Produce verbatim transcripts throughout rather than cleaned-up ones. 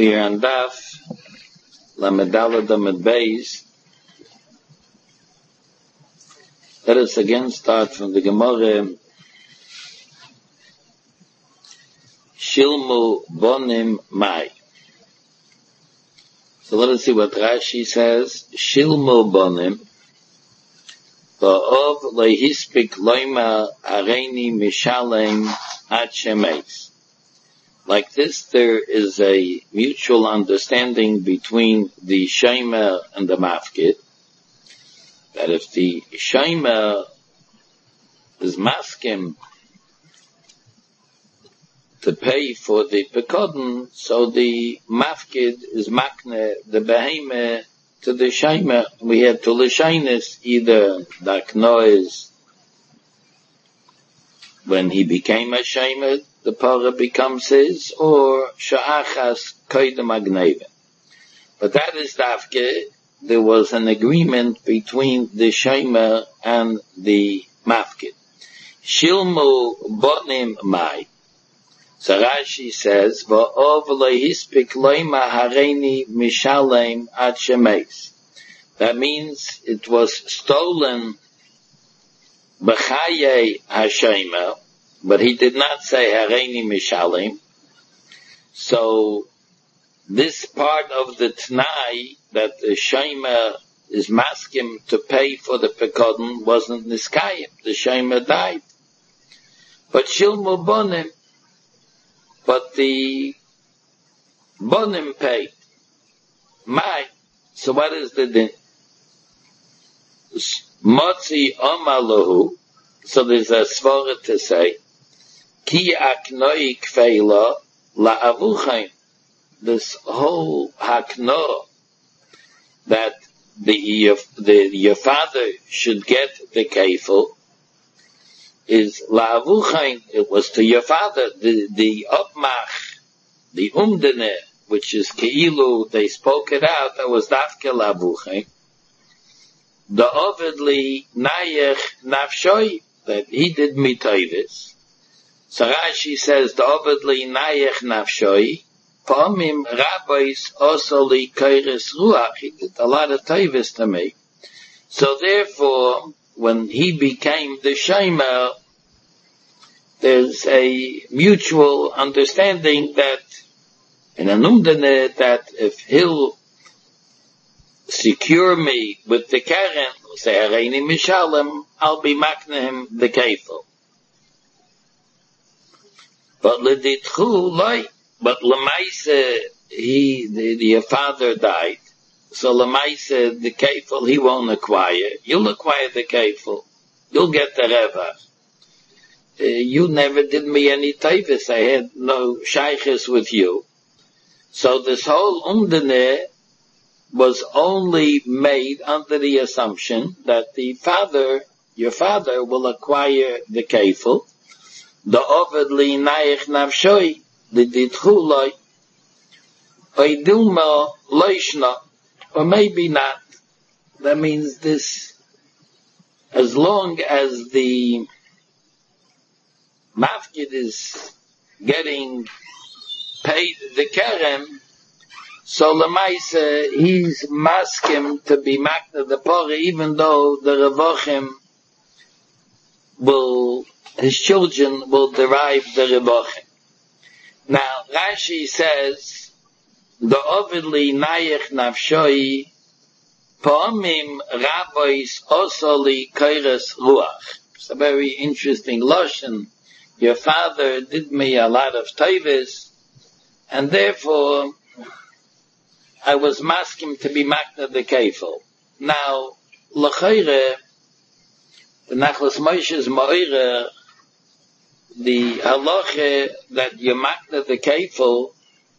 We are on Daf Lamedala Damed Beis. Let us again start from the Gemara. Shilmu Bonim Mai. So let us see what Rashi says. Shilmu Bonim Va'ov Lehispik Loima Areini Mishalem Ad Shemeis. Like this, there is a mutual understanding between the Shomer and the Mafkid, that if the Shomer is maskim to pay for the Pekodin, so the Mafkid is makne the Beheme to the Shomer. We have to L'shainis either Daknois when he became a Shomer, the para becomes his, or sha'achas koydem agneva. But that is dafke, there was an agreement between the shomer and the mafkid. Shilmu bonim mai. So Rashi says, va'ov lehispik loima hareini mishalem ad shemeis. That means it was stolen b'chaye hashomer, but he did not say Hareini Mishalim. So this part of the T'nai that the Shomer is maskim to pay for the Pekodin wasn't Niskayim. The Shomer died. But Shilmu Bonim, but the Bonim paid. Mai. So what is the din? Motzi Omalahu. So there's a svara to say, Ki aknoi kfeila la'avuchaim. This whole hakno that the, the, your father should get the kefil is la'avuchaim. It was to your father. The, the opmach, the umdene, which is keilu, they spoke it out, that was dafke la'avuchaim. The ovidli nayech nafshoi, that he did mitoivis. So Rashi says, the ovidli nayech nafshoi, pa'omim rabbis osoli kairis ruach, he did a lot of toivis to me. So therefore, when he became the shomer, there's a mutual understanding that, in an umdane, that if he'll secure me with the karen, say Hareini Mishalem, I'll be makne him the kefil. But l'ditchu loy, but l'maise, he, the, the father died. So l'maise, the kefil, he won't acquire. You'll acquire the kefil. You'll get the revach. Uh, you never did me any tavis. I had no shaykhis with you. So this whole umdane was only made under the assumption that the father, your father, will acquire the kefil. The ovedli nayich navshoi, the ditchuloi, oidilma loishna, or maybe not. That means this, as long as the mafkid is getting paid the kerem, so lemaise, he's maskim to be makna the pora, even though the revochim will, his children will derive the revochim. Now, Rashi says, the ovidli nayech nafshoi, pa'omim rabbis osoli kairas ruach. It's a very interesting lashon. Your father did me a lot of tavis, and therefore, I was masking to be makna the kefil. Now, l'chayre, the Nachlas Moshe's ma'ira, the halacha that you makna the kefil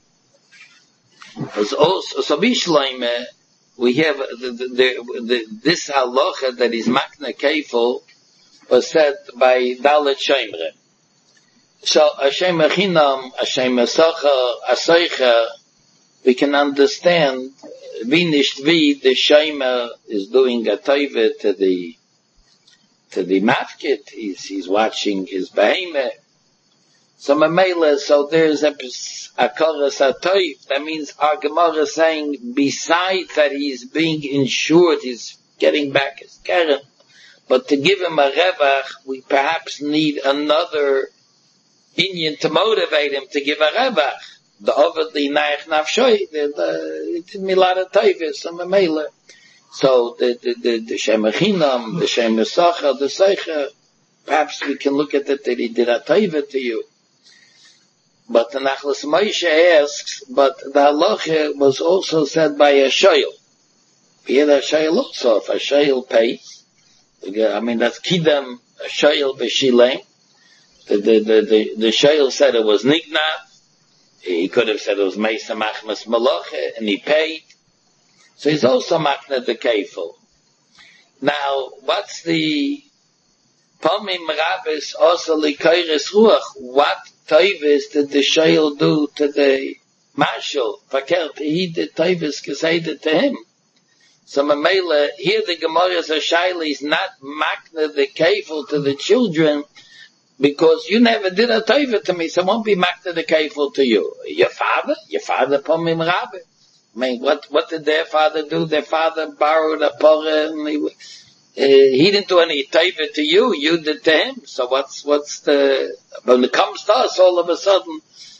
is also, so bishleime, we have the, the, the, the, this halacha that is makna kefil was said by Dalet Shemre. So, Hashem Echinam, Hashem Esacha, Aseicha, we can understand, wie nicht wie the shomer is doing a taiva to the, to the mafkid. He's, he's watching his behemoth. So Mamela, so there's a, a Koras HaToif. That means our Gemara is saying, besides that he's being insured, he's getting back his Keren, but to give him a Revach, we perhaps need another Inyan to motivate him to give a Revach. The Ovid Li Naich Nafshoi, it did me a lot of Toifis, so Mamela. So the, the, the, the Shem Echinam, the Shem Esacha, the Seicha, perhaps we can look at it that he did a Toiva to you. But the Nachlas Moshe asks, but the halacha was also said by a shayl. Here a shayl also, if a shayl pays, I mean that's kidam a shayl b'shilem. The the the the, the shayl said it was nigna. He could have said it was meisa machmas malacha, and he paid. So he's also makna the kefil. Now, what's the Pomim Rabbis also likayres ruach? What Toivis did the shayl do to the marshal? Verkehrt, he did Toivis geseidet to him. So Mamela, here the Gemara's a shayla is not makna the kefil to the children, because you never did a Toiva to me, so it won't be makna the kefil to you. Your father? Your father Pomim Rabbi. I mean, what, what did their father do? Their father borrowed a porah and he, Uh, he didn't do any taiva to you, you did to him. So what's, what's the, when it comes to us all of a sudden,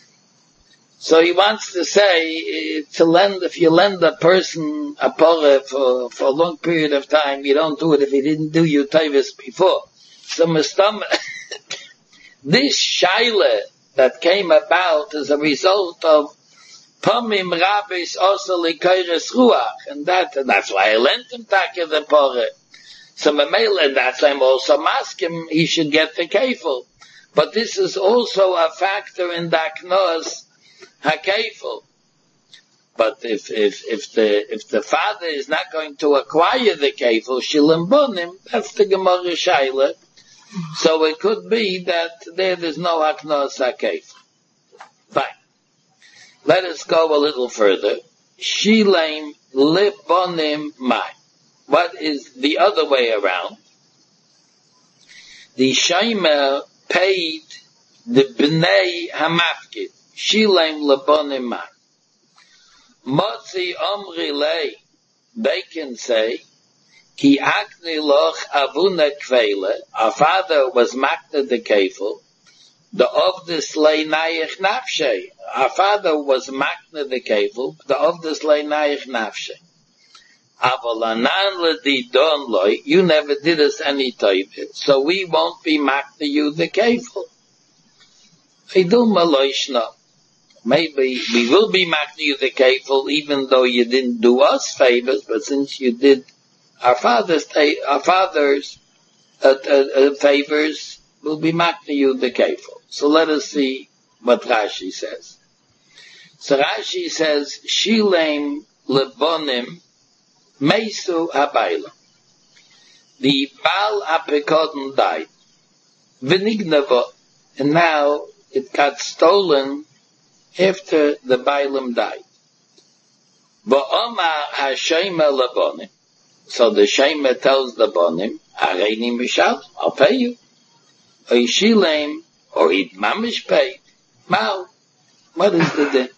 so he wants to say, uh, to lend, if you lend a person a porah for, for a long period of time, you don't do it if he didn't do you taivas before. So Mustam, this shaila that came about as a result of Pomim Rabbis also likayres ruach, and that, and that's why I lent him taka the porah. So Mamela, and that's why I'm also masking he should get the kefil. But this is also a factor in the aknos hakefil. But if, if, if the, if the father is not going to acquire the kefil, shilim bonim, that's the Gemara Shaila. So it could be that there there's no aknos hakefil. Fine. Let us go a little further. Shilem libonim mai. What is the other way around? The Shaimer paid the Bnei Hamafkid. Shilem Labonim Man. Motzi Omri Lei. They can say, Ki Akni Loch Avuna Kvele. Our father was Makna the Kefil. The Ovdis Lei Nayich Nafshe. Our father was Makna the Kefil. The Ovdis Lei Nayich Nafshe. You never did us any taiva, so we won't be makna you the kefil. Maybe we will be makna you the kefil, even though you didn't do us favors, but since you did our father's our father's uh, uh, uh, favors, we'll be makna you the kefil. So let us see what Rashi says. So Rashi says, Shilem lebonim Meisu Habayla. The Baal Apikoden died. Vinignava. And now it got stolen after the Bailam died. Va'omar HaShema Labonim. So the Shema tells the Bonim, Areini Mishal, I'll pay you. Or Yishilem, or Eid Mamish paid. Mal. What is the din?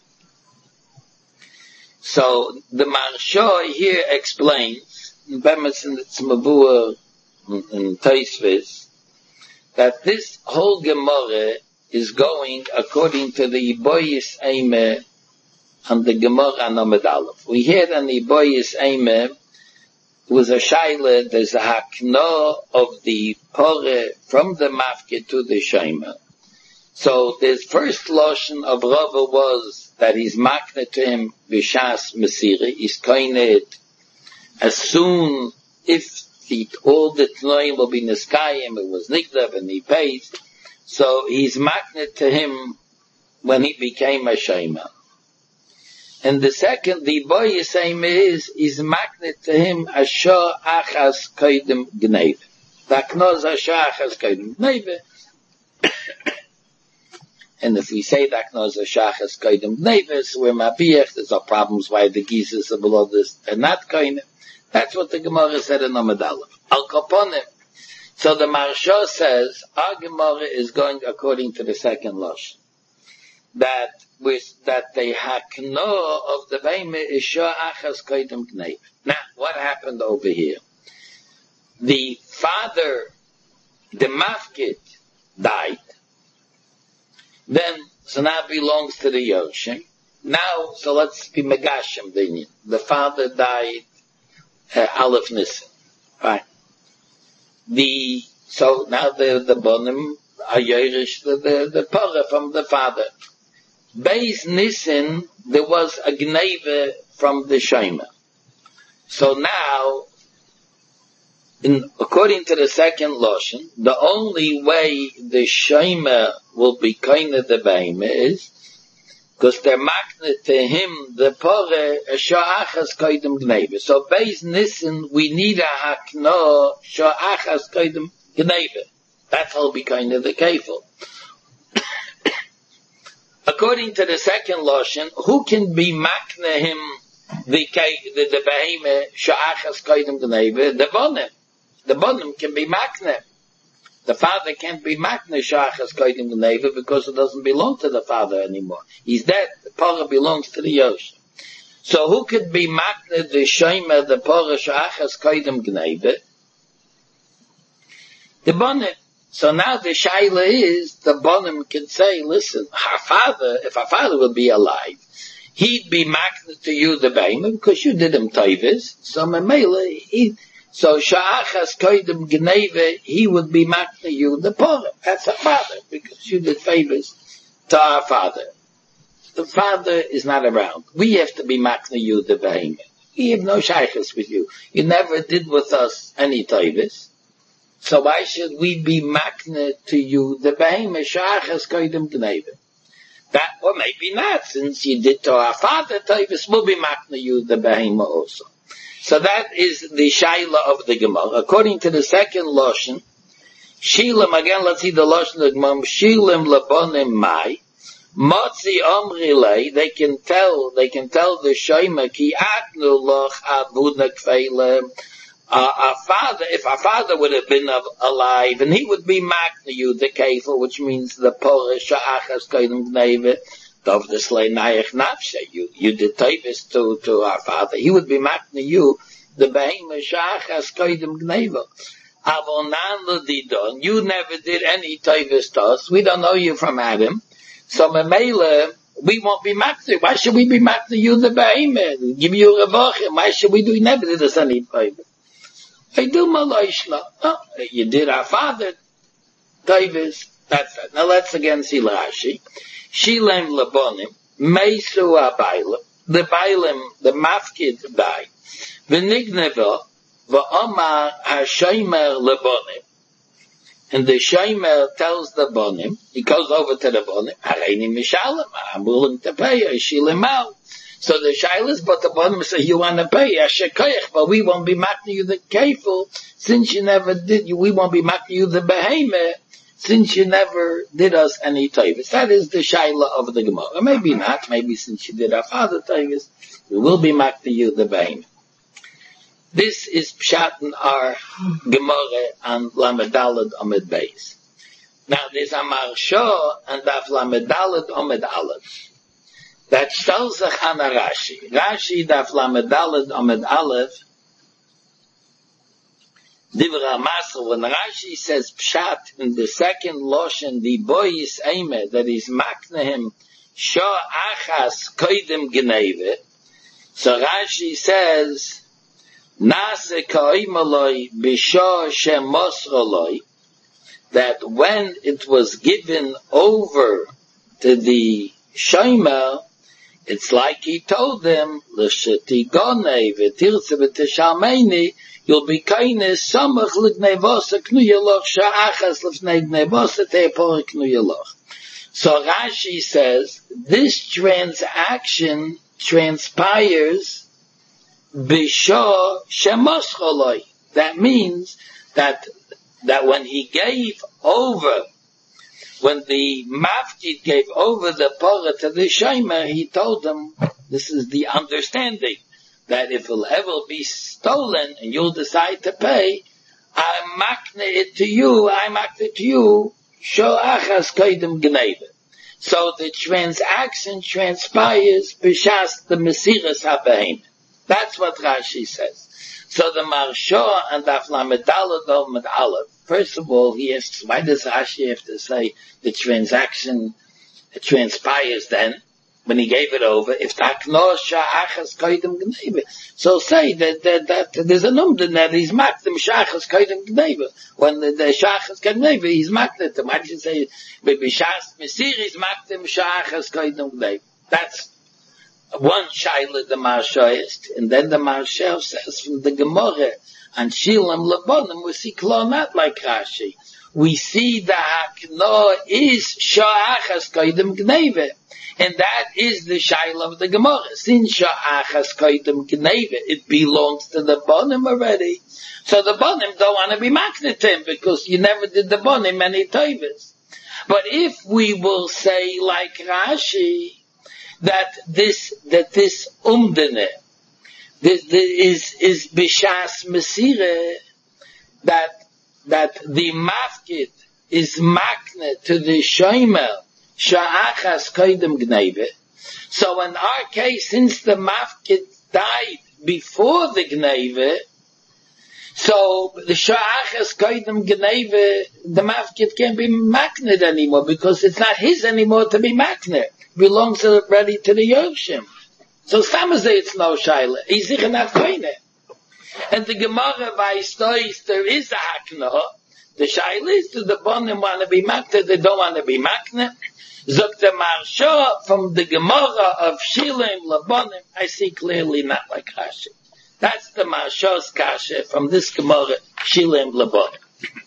So the Marsha here explains, in Bemis and Tzmavua and Taisvis, that this whole Gemara is going according to the Iboyis Eime and the Gemara Anomed Aleph. We hear on the Iboyis Eime was a shaila, there's a hakno of the pore from the mafke to the shema. So the first lashon of Rava was that he's makne to him b'shas mesira. He's koined as soon if the, all the tnoim will be niskayim, it was nigdav and he pays. So he's makne to him when he became a shema. And the second, the boy is saying is, is makne to him asher achas koidem gneiv. Daknoz asher achas koidem gneiv. And if we say daknoz asher achas koidem gneiv, so we're mabiach, there's no problems why the geezers are below this, they're not koidem. That's what the Gemara said in Amud Aleph. Al kaponim. So the Maharsha says, our Gemara is going according to the second Lashon. That with, that the hakno of the Beime is Shah Achas Koidem Gneiv. Now, what happened over here? The father, the Mafkid, died. Then, so now it belongs to the Yoshim. Now, so let's be Megashim Dinyan. The father died, uh, Aleph Nissen. Right. The, so now the, the Bonim, Ayerish, the, the, the Porah from the father. Beis Nissen, there was a Gneive from the Shema. So now, in, according to the second Lashon, the only way the Shema will be kind of the Beime is because they're makne to him the Porah Sha'achas Koidem Gneive. So Beis Nissen, we need a hakno Sha'achas Koidem Gneive. That's how be kind of the Kefil. According to the second Lashon, who can be makne him the the, the Beheime Sha'achas Koidem Gneive? The Bonim. The Bonim can be makne. The father can't be makne Sha'achas Koidem Gneive because it doesn't belong to the father anymore. He's dead. The Porah belongs to the Yosh. So who could be makne the Shema, the Porah Sha'achas Koidem Gneive? The Bonim. So now the shaila is, the Bonim can say, listen, our father, if our father would be alive, he'd be makna to you the Beheime because you did him taivis. So Mamela, he, so Sha'achas Koidem Gneive, he would be makna you the Porah. That's our father because you did favors to our father. The father is not around. We have to be makna you the Beheime. We have no shaykhs with you. You never did with us any taivis. So why should we be makne to you the Beheime Sha'achas Koidem Gneive? That, or maybe not, since you did to our father Tavis, we'll be makne you the Beheime also. So that is the Shaila of the Gemara. According to the second Lashon, Shilim, again let's see the Lashon of the Gemara, Shilim Labonim Mai, Motzi Omrilei, they can tell, they can tell the Shema, Ki Atnu Loch Avuna Kfeilem, Uh, our father, if our father would have been alive, and he would be makne you the kefil, which means the Porah Sha'achas Koidem Gneive, Dov the Slei Nayach Nafshe, you, you did tavis to, to our father, he would be makne you the Beheime Sha'achas Koidem Gneive. Avon Nan Didon, you never did any tavis to us, we don't know you from Adam, so Memele, we won't be makne, why should we be makne you the Beheime? Give you a revachim, why should we do, you never did us any tavis. I do Malaishla. Oh, you did our father. Davis. That's it. Now let's again see Rashi. Shilem Labonim. Meisu Abailim. The Bailim, the Mafkid died. V'nigneva. V'omar HaShomer Labonim. And the Shomer tells the Bonim, he goes over to the Bonim, Hareini Mishalem. I'm willing to pay you. Shilem out. So the Shilas, but the bottom say, you want to pay, Ashekoyach, but we won't be makne you the kefil, since you never did, you, we won't be makne you the Beheime, since you never did us any tavis. That is the Shaila of the Gemara. Or maybe not, maybe since you did our father tavis, we will be makne you the Beheime. This is Pshat in our Gemara and Lamedalad Amid Beis. Now there's a Maharsha and Daf Lamedalad Amid Aleph. That tells us on Rashi. Rashi daf lamedalad amid aleph. Divra Masel. When Rashi says pshat in the second lashon, the boy is aimed that is makne him shah achas koidem gneive. So Rashi says nase kaimaloi b'shah shemosroloi, that when it was given over to the Shema, it's like he told them, L'shetigone v'tirtze v'tishalmeini, you'll be kindness, samach l'gnevosa knuyeloch, sha'achas l'fnei gnevosa te'epor knuyeloch. So Rashi says, this transaction transpires b'shah shemoscholoi. That means that, that when he gave over, when the Mafkid gave over the Porah to the Shema, he told them, this is the understanding, that if it'll ever be stolen and you'll decide to pay, I makne it to you, I makne it to you, sho'achas koidem gneva. So the transaction transpires b'shas the mesiras habehem. That's what Rashi says. So the Marsha and Daf Lamed Daled Lamed Aleph. First of all, he asks, why does Rashi have to say the transaction transpires then, when he gave it over? If takno sha'achas koidem gneva. So say that, that, that there's a number that he's makdim sha'achas koidem gneva. When the, the sha'achas koidem gneva, he's makdim. Why did you say, b'shas mesir he's makdim sha'achas koidem gneva? That's one shaila the Marsha is, and then the Marsha says from the Gemara, and Shilam Labonim, we see Klo not like Rashi. We see the Hakno is Sha'achas Koidem Gneva, and that is the shaila of the Gemara. Since Sha'achas Koidem Gneva, it belongs to the Bonim already. So the Bonim don't want to be maknetim, because you never did the Bonim many taivas. But if we will say like Rashi, that this, that this umdene, this, this is, is bishas mesire, that, that the mafkid is makne to the shomer, sha'achas koidem gneve. So in our case, since the mafkid died before the gneve, so the sha'achas koidem gneve, the mafkid can't be makned anymore, because it's not his anymore to be makned. Belongs already to the Yoshim. So Samazay it's no Shaila. He's sicher not koine. And the Gemara Vaystois, there is a Hakna. The Shaila is to the Bonim want to be makne, they don't want to be makne. Zok the Marsha from the Gemara of Shilim Labonim, I see clearly not like Rashi. That's the Marsha's Kasha from this Gemara, Shilim Labonim.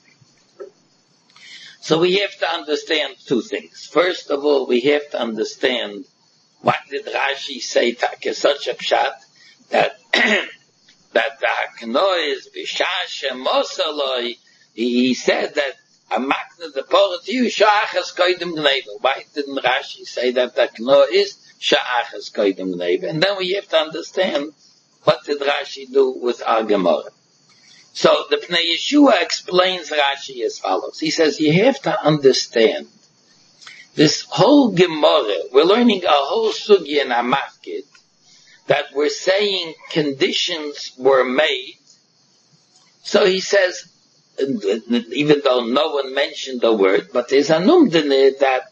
So we have to understand two things. First of all, we have to understand what did Rashi say to such a pshat that that the Hakno is b'shashe mosaloi. He said that a makna the porah to you sha'achas koidem gneva. Why didn't Rashi say that the Hakno is sha'achas koidem gneva? And then we have to understand what did Rashi do with our Gemara. So the Pnei Yeshua explains Rashi as follows. He says you have to understand this whole Gemara. We're learning a whole sugya in Amachkid that we're saying conditions were made. So he says, even though no one mentioned the word, but there's a numdene that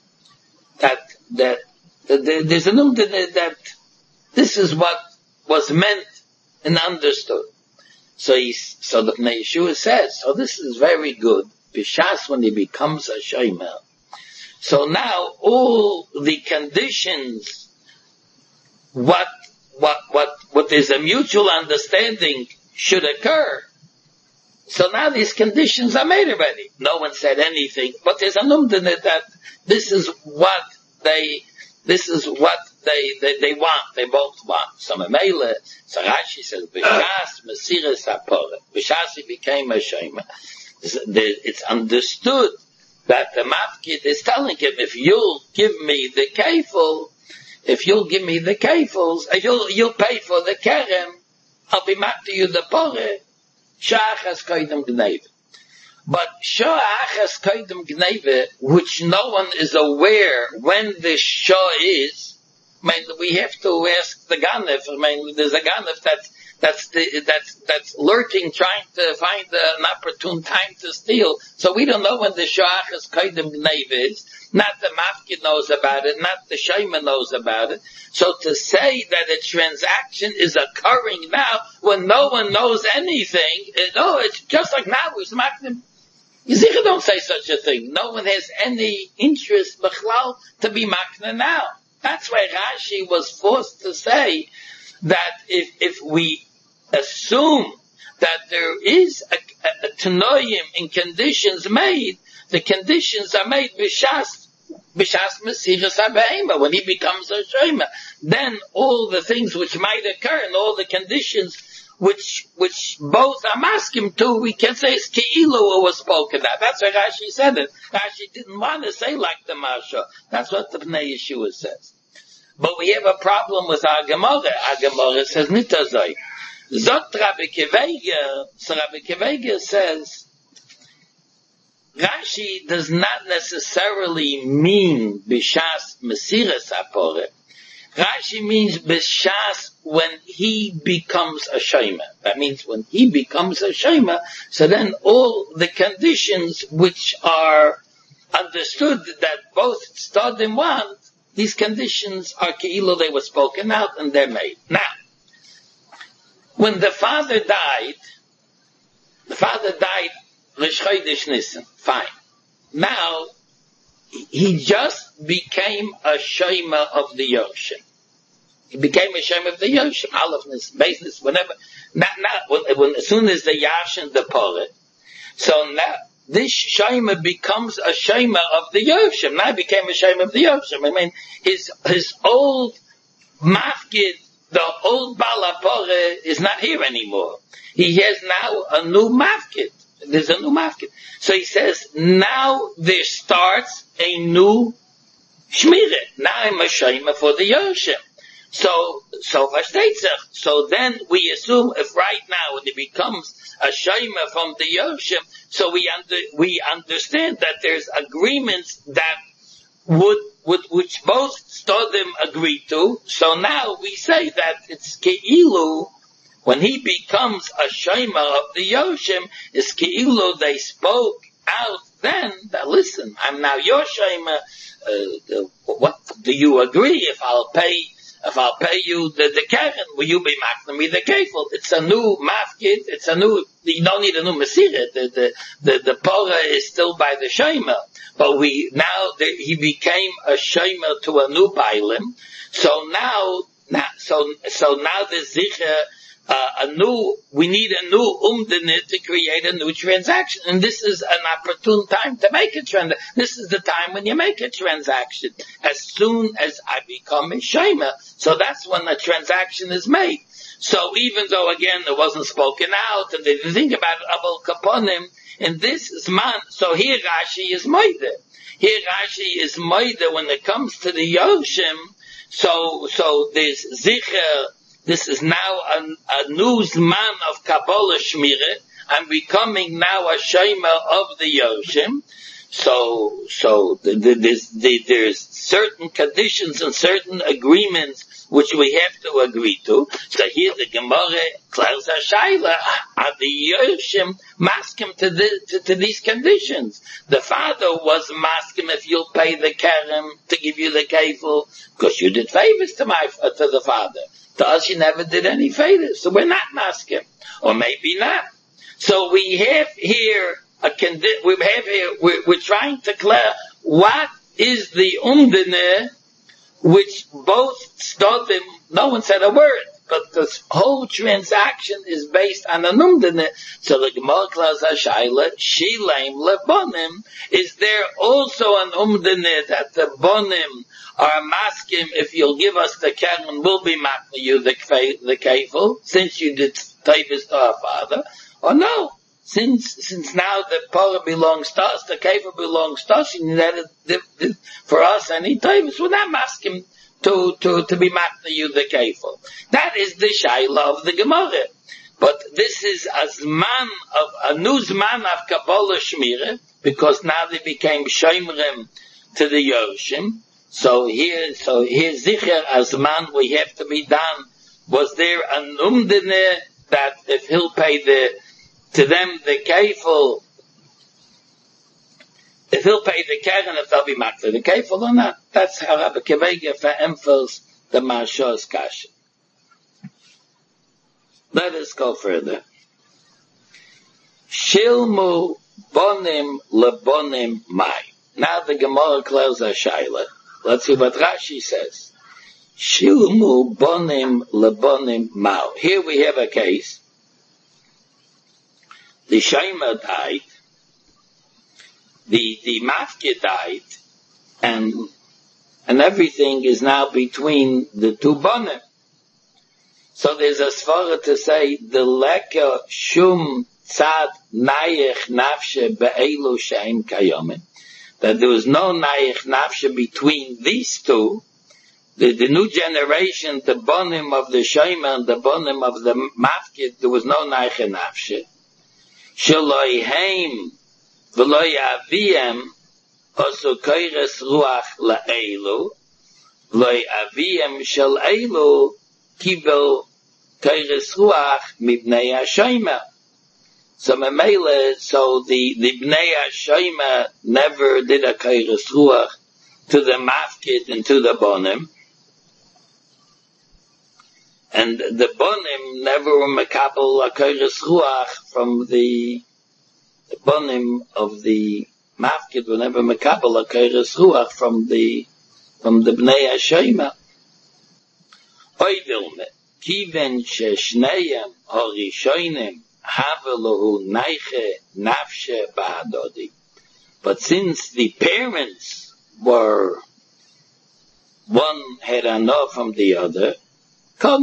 that that, that there's a numdene that this is what was meant and understood. So he, so the Pnei Yeshua says, so this is very good. B'shas when he becomes a shomer. So now all the conditions, what, what, what, what is a mutual understanding should occur. So now these conditions are made already. No one said anything, but there's a numdene that this is what they, this is what They, they, they want, they both want. So Mamela, so Rashi says, B'shas Mesiras HaPorah. B'shas he became a Shomer. It's understood that the Mafkid is telling him, if you'll give me the kefil, if you'll give me the kefils, if you'll, you'll pay for the kerem, I'll be mad to you the Porah, Sha'achas Koidem Gneva. But Sha'achas Koidem Gneva, which no one is aware when the Shah is, I mean, we have to ask the Ganef. I mean, there's a Ganef that's, that's, the, that's, that's lurking, trying to find uh, an opportune time to steal. So we don't know when the Sha'achas Koidem Gneva is. Not the Mafkid knows about it, not the Shomer knows about it. So to say that a transaction is occurring now when no one knows anything, it, oh, it's just like now, it's Mafkid. You see, don't say such a thing. No one has any interest, B'chlal, to be Makna now. That's why Rashi was forced to say that if, if we assume that there is a, a, a tenoyim in conditions made, the conditions are made b'shas, b'shas Mesiras HaBehema, when he becomes a shomer. Then all the things which might occur and all the conditions which, which both are maskim to, we can say it's Ke'ilu was spoken of. That's why Rashi said it. Rashi didn't want to say like the Marsha. That's what the Pnei Yeshua says. But we have a problem with our Gemara. Our Gemara says Nitazai. Zot Rabbi Kiva, so Rabbi Kiva says, Rashi does not necessarily mean Bishas Mesiras HaPorah. Rashi means Bishas when he becomes a Shema. That means when he becomes a Shema, so then all the conditions which are understood that both Tzadim want, these conditions are Ke'ilu, they were spoken out and they're made. Now, when the father died, the father died Rosh Chodesh Nisan. Fine. Now, he just became a Shema of the Yoshim. He became a Shema of the Yoshim. Aleph Nisan, Beis Nisan, whenever. Not, not, when, when, as soon as the Yashin departed. So now, this Shema becomes a Shema of the Yoshim. Now he became a Shema of the Yoshim. I mean, his, his old Mafkid, the old Balapore is not here anymore. He has now a new Mafkid. There's a new Mafkid. So he says, now there starts a new Shmirah. Now I'm a Shema for the Yoshim. So, so Vashtetzach. So then we assume if right now when it becomes a Shema from the Yoshim, so we under, we understand that there's agreements that would, would, which both Stodim agree to. So now we say that it's Ke'ilu, when he becomes a Shema of the Yoshim, is Ke'ilu, they spoke out then that listen, I'm now your Shema, uh, what, do you agree if I'll pay, if I'll pay you the, the Karen, will you be makna me the Kefil? It's a new Mafkid, it's a new, you don't need a new Mesiret, the, the, the, the Porah is still by the Shema. But we, now the, he became a Shema to a new Bailim, so now, now so, so now the Zicher, Uh, a new, we need a new umdene to create a new transaction. And this is an opportune time to make a transaction. This is the time when you make a transaction. As soon as I become a Shema, so that's when the transaction is made. So even though again it wasn't spoken out and they didn't think about it, Abul Kaponim, in this Zman, so here Rashi is Moide. Here Rashi is Moide when it comes to the Yoshim, so, so there's Zicher. This is now a, a new Zman of Kabbalah Shmirah. I'm becoming now a Shema of the Yoshim. So, so the, the, there's, the, there's certain conditions and certain agreements which we have to agree to. So here the Gemara clears a Shaila, are the Yoshim maskim to, the, to, to these conditions? The father was maskim if you'll pay the Kerem to give you the Kefil, because you did favors to my, to the father. To us, you never did any favors, so we're not masking, or maybe not. So we have here a condi- we have here we're, we're trying to clear what is the umdene, which both started. No one said a word, but this whole transaction is based on an umdene. So the Gemara clears Hashayla, Shilaim lebonim. Is there also an umdene that the bonim are maskim if you'll give us the Keren, we'll be makna you the the Kefil, since you did tavis to our father, or no? Since since now the Porah belongs to us, the Kefil belongs to us, and that is, for us any tavis, we're not maskim to to to be makna you the Kefil. That is the Shaila of the Gemara. But this is a zman of a new zman of Kabbalah Shmirah, because now they became Shemrim to the Yoshim. So here, so here, Zicher Azman, we have to be done. Was there an umdene that if he'll pay the, to them the Kefil, if he'll pay the Keren, if they'll be makna the Kefil or not? That's how Rabbi Kevega emphasizes the Marsha's Kasha. Let us go further. Shilmu bonim lebonim mai. Now the Gemara closes a Shaila. Let's see what Rashi says. Shilmu bonim lebonim mau. Here we have a case. The Shema died. The, the Mafkid died. And, and everything is now between the two bonim. So there's a svara to say, the leka shum tzad nayich nafshe be'elu she'im kayomin. That there was no nayich nafshe between these two, the, the new generation, the bonim of the Shomer and the bonim of the Mafkid, there was no Neiche Nafshe. Shaloi Heim, V'loi Aviem, Osu Koires Ruach La'elu, Loi Aviem Shel Elu, Kibel Koires Ruach Mibnei HaShomer. So Memele, so the, the Bnei HaShomer never did a Koires Ruach to the Mafkid and to the bonim. And the bonim never were mekabel a koires ruach from the, the bonim of the mafkid were never mekabel a koires ruach from the from the bnei hashomer. Oy vilme kiven sheshneim harishonim havelohu neiche nafshe ba'adodi. But since the parents were one had enough from the other, so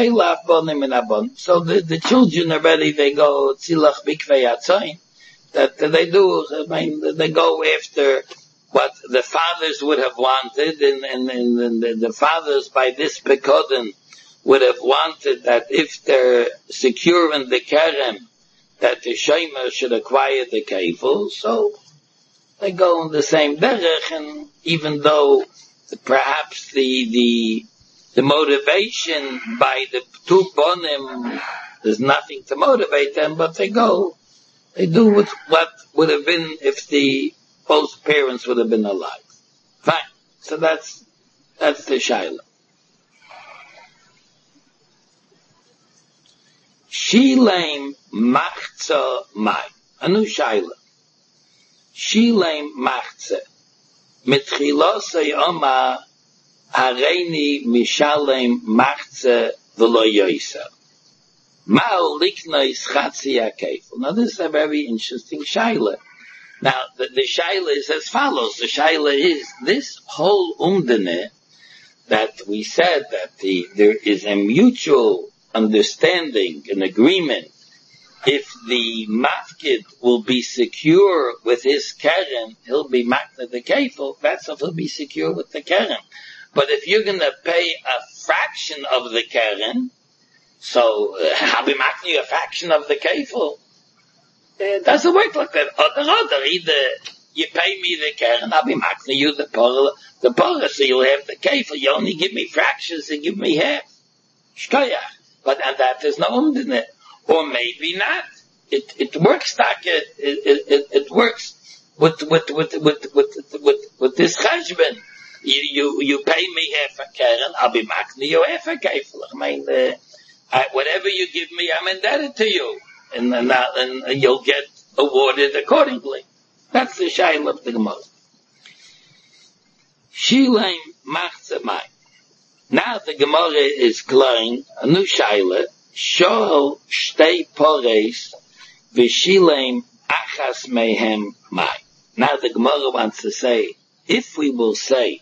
the, the children already, they go, tzilach bikvei atzayin, that they do, I mean, they go after what the fathers would have wanted, and, and, and, and the, the fathers by this pekodin would have wanted that if they're secure in the kerem, that the shomer should acquire the kefil, so they go in the same derech, and even though perhaps the, the, The motivation by the two bonim, there's nothing to motivate them, but they go, they do what, what would have been if the both parents would have been alive. Fine. So that's, that's the shaila. Shilem machza mai. A new shaila. Shilem machza. Mitchilosei oma Hareini mishalem machze v'lo yoisa. Ma'al liknois chatzi hakefil. Now this is a very interesting shaila. Now the, the shaila is as follows. The shaila is this whole umdene that we said that the, there is a mutual understanding, an agreement. If the mafkid will be secure with his keren, he'll be makna the kefil. That's if he'll be secure with the keren. But if you're going to pay a fraction of the keren, so uh, I'll be making you a fraction of the kefil. It doesn't work like that. Other, other, either you pay me the keren, I'll be making you the porah, the porah, so you'll have the kefil. You only give me fractions and give me half. Shkoyach. But and that is no umd in it. Or maybe not. It it works like it it it, it works with with with with with with, with this cheshbon. You, you, you pay me half a keren, I'll be making you half a kefil. I mean, uh, I, whatever you give me, I'm indebted to you. And, and, uh, and you'll get awarded accordingly. That's the shaila of the Gemara. Shilem machze mai. Now the Gemara is clearing a new shaila. Shoel shtei pores v'shilem achas mehem mai. Now the Gemara wants to say, if we will say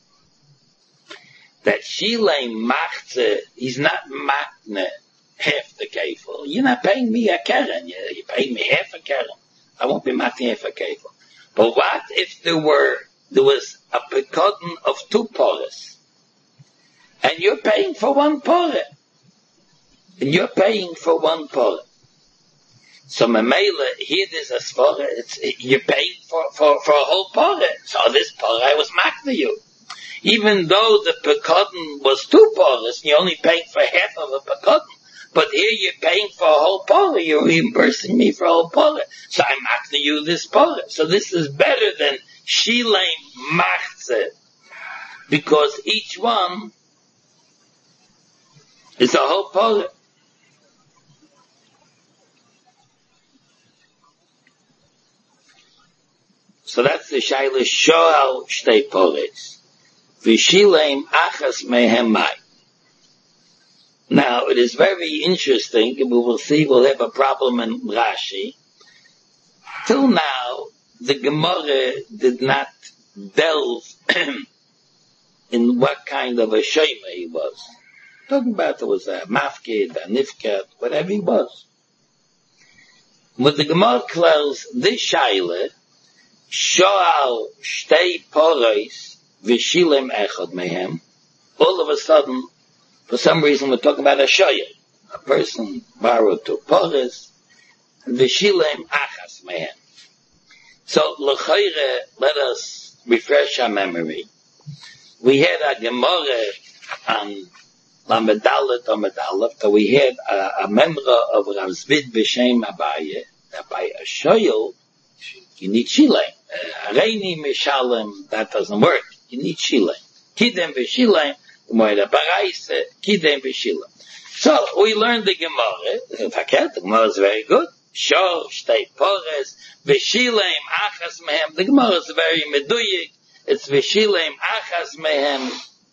that Shilem machze, he's not makne half the kefil. You're not paying me a keren. You're, you're paying me half a keren. I won't be makne half a kefil. But what if there were, there was a pekodin of two poras, and you're paying for one pora, and you're paying for one pora. So Mamela, here there's a svara, it's, you're paying for, for, for a whole pora. So this pora I was makne you. Even though the pekodin was two poras, you're only paying for half of a pekodin. But here you're paying for a whole pora, you're reimbursing me for a whole pora. So I'm makne you this pora. So this is better than Shilem machze, because each one is a whole pora. So that's the shaila shoal shtei pores v'shilem achas mehem mai. Now it is very interesting, and we will see we'll have a problem in Rashi. Till now, the Gemara did not delve in what kind of a shomer he was. Talking about there was a mafkid, a nifkad, whatever he was. When the Gemara clears this shaila, shoal shtei pores v'shilem echad mehem, all of a sudden, for some reason, we're talking about a shoyer. A person borrowed two paras, v'shilem achas mehem. So, l'chayre, let us refresh our memory. We had a Gemara on Lamedalet or Medalef, that we had a, a member of Rav Zvid b'Shem Abaye, that by a shoyel, you need shilem. Reini mishalem, that doesn't work. You need shilem. Kidem v'shilem, Moira Baraise, Kidem v'shilem. So, we learned the Gemara. Faket, the Gemara is very good. Shor, shtei pores, v'shilem achas mehem. The Gemara is very meduyik. It's v'shilem achas mehem.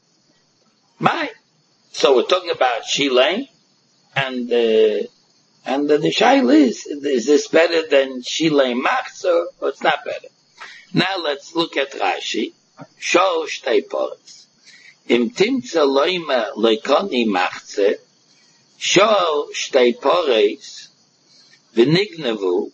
My. So we're talking about shilem, and uh, and uh, the shaila is, is this better than shilem machzor, or it's not better? Now let's look at Rashi. Shor shtei pores. Im timtza loima leikoni machze, shor shtei pores, v'nignevu,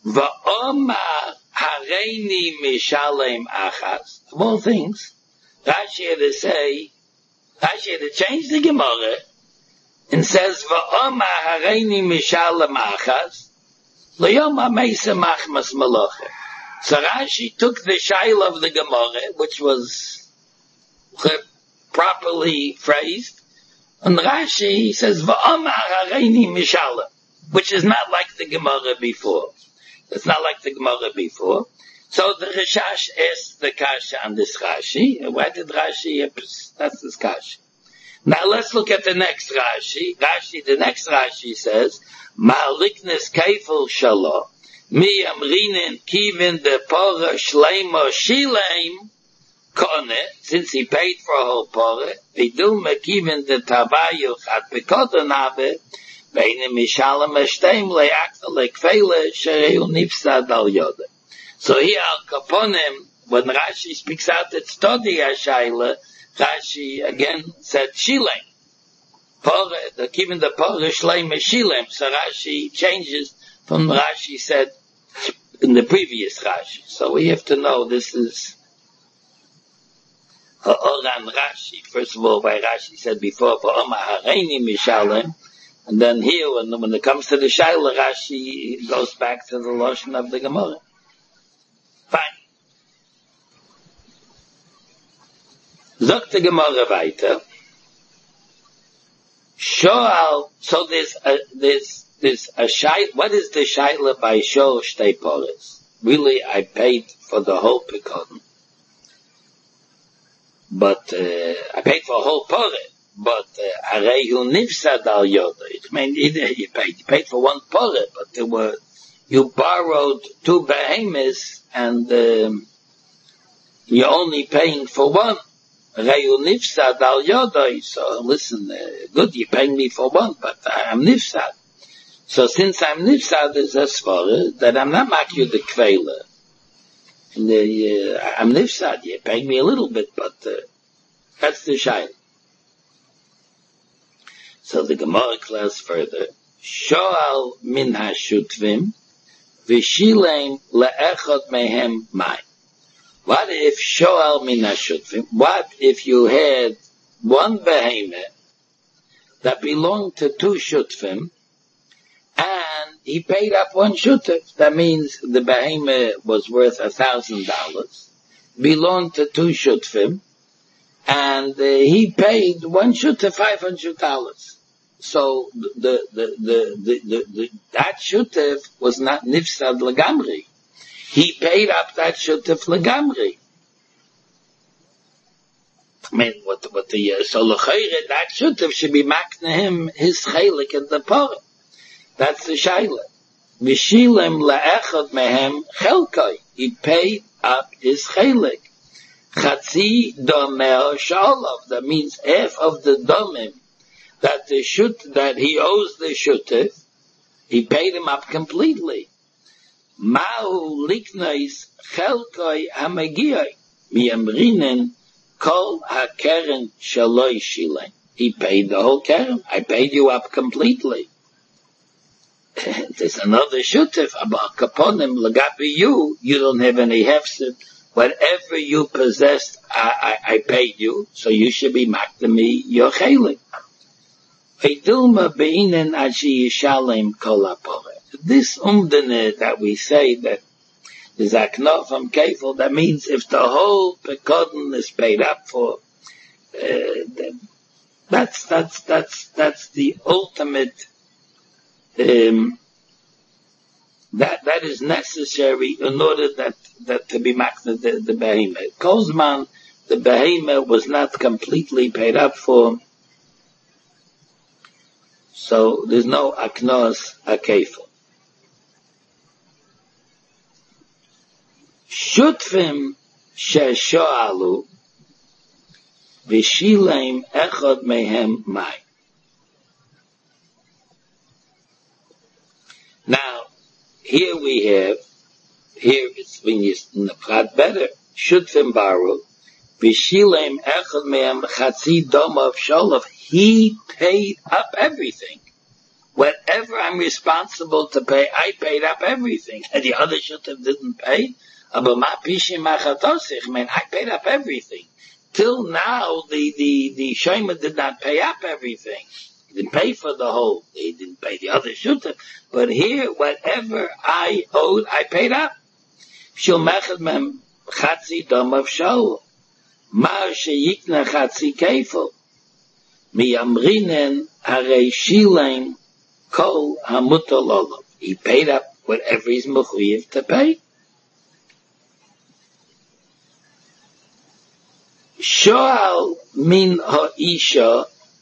v'omar hareini mishalem achas. Of all things, Rashi had to say, Rashi had to change the Gemara and says, v'omar hareini mishalem achas, l'yoma meisa machmas maloche. So Rashi took the shail of the Gemara, which was properly phrased, and Rashi says, v'omar hareini mishalem, which is not like the Gemara before. It's not like the Gemara before. So the Rishash asked the Kasha on this Rashi. Why did Rashi, that's this Kasha. Now let's look at the next Rashi. Rashi, the next Rashi says, Ma'aliknes kaifel shalo, mi amrinen kivin de pora shleimo shileim kone, since he paid for a whole pora, vidul me kivin de tabayu chat pekodonabe, Beine mishalem eshtem le'akta le'kfeile she'eu nifsad al yoda. So here al kaponim, when Rashi speaks out its todi hashayla, Rashi again said shilem. The given the pora shleim shilem. So Rashi changes from Rashi said in the previous Rashi. So we have to know this is Oran Rashi. First of all, by Rashi said before, v'omar hareini mishalem. And then here, when, when it comes to the Shaila, Rashi goes back to the Lashon of the Gemara. Fine. Zok the Gemara weiter. Shoal, so there's a, there's, there's a Shaila, what is the Shaila by Shor Shtei Pores? Really, I paid for the whole Pekon. But, uh, I paid for a whole Pore. But Arehu Nifsad al Yoda. It means you paid, you paid for one pora, but there were, you borrowed two behemoths and um, you're only paying for one. Arehu Nifsad al Yoda. So listen, uh, good, you're paying me for one, but I'm Nifsad. So since I'm Nifsad, there's a svara that I'm not making the kvela. And uh, I'm Nifsad, you're paying me a little bit, but uh, that's the shayla. So the Gemara class further. Shoal min hashutvim v'shilem le'echot mehem mai. What if shoal min hashutvim? What if you had one behemoth that belonged to two shutvim and he paid up one shutv? That means the behemoth was worth a thousand dollars, belonged to two shutvim, and uh, he paid one shutv five hundred dollars. So the the the the, the, the that shutef was not nifsad legamri. He paid up that shutef legamri. I mean, what what the uh, so l'chayre that shutef should be makna him his chelik in the pora. That's the shayla. V'shilem la'echad mehem chelkai. He paid up his chelik. Chatzi domer shalov. That means half of the domim that the shut, that he owes the shutif, he paid him up completely. Ma'u liknais chelkoi hamagiyai, mi'amrinen kol hakeren shaloi shilem. He paid the whole keren. I paid you up completely. There's another shutif about kaponim, lagapi you, you don't have any hefset whatever you possessed, I, I, I paid you, so you should be makna me your chelik. Ve'dilma be'inen ashi yishalem kol hapore. This umdene that we say that is aknah from kefil, that means if the whole pekodin is paid up for, uh, that's, that's, that's, that's the ultimate, um, that, that is necessary in order that, that to be makna the, the behemoth. Kozman, the behemoth was not completely paid up for, so there's no aknos akefil. Shutfim sheshoalu v'shilem echad mehem mai. Now, here we have, here it's when you neprat better, Shutfim baru v'shilem echad mehem chatzi doma of sholav. He paid up everything. Whatever I'm responsible to pay, I paid up everything. And the other Shutfim didn't pay. I mean, I paid up everything. Till now, the, the, the Shema did not pay up everything. He didn't pay for the whole, he didn't pay the other Shutfim. But here, whatever I owed, I paid up. Shul mechad mem chatzi dom of shol. Mar sheyikna chatzi kefil. Mi amrinen harei shilem kol hamutal olav. He paid up whatever he's mechuyev to pay. Shoal min ha'isha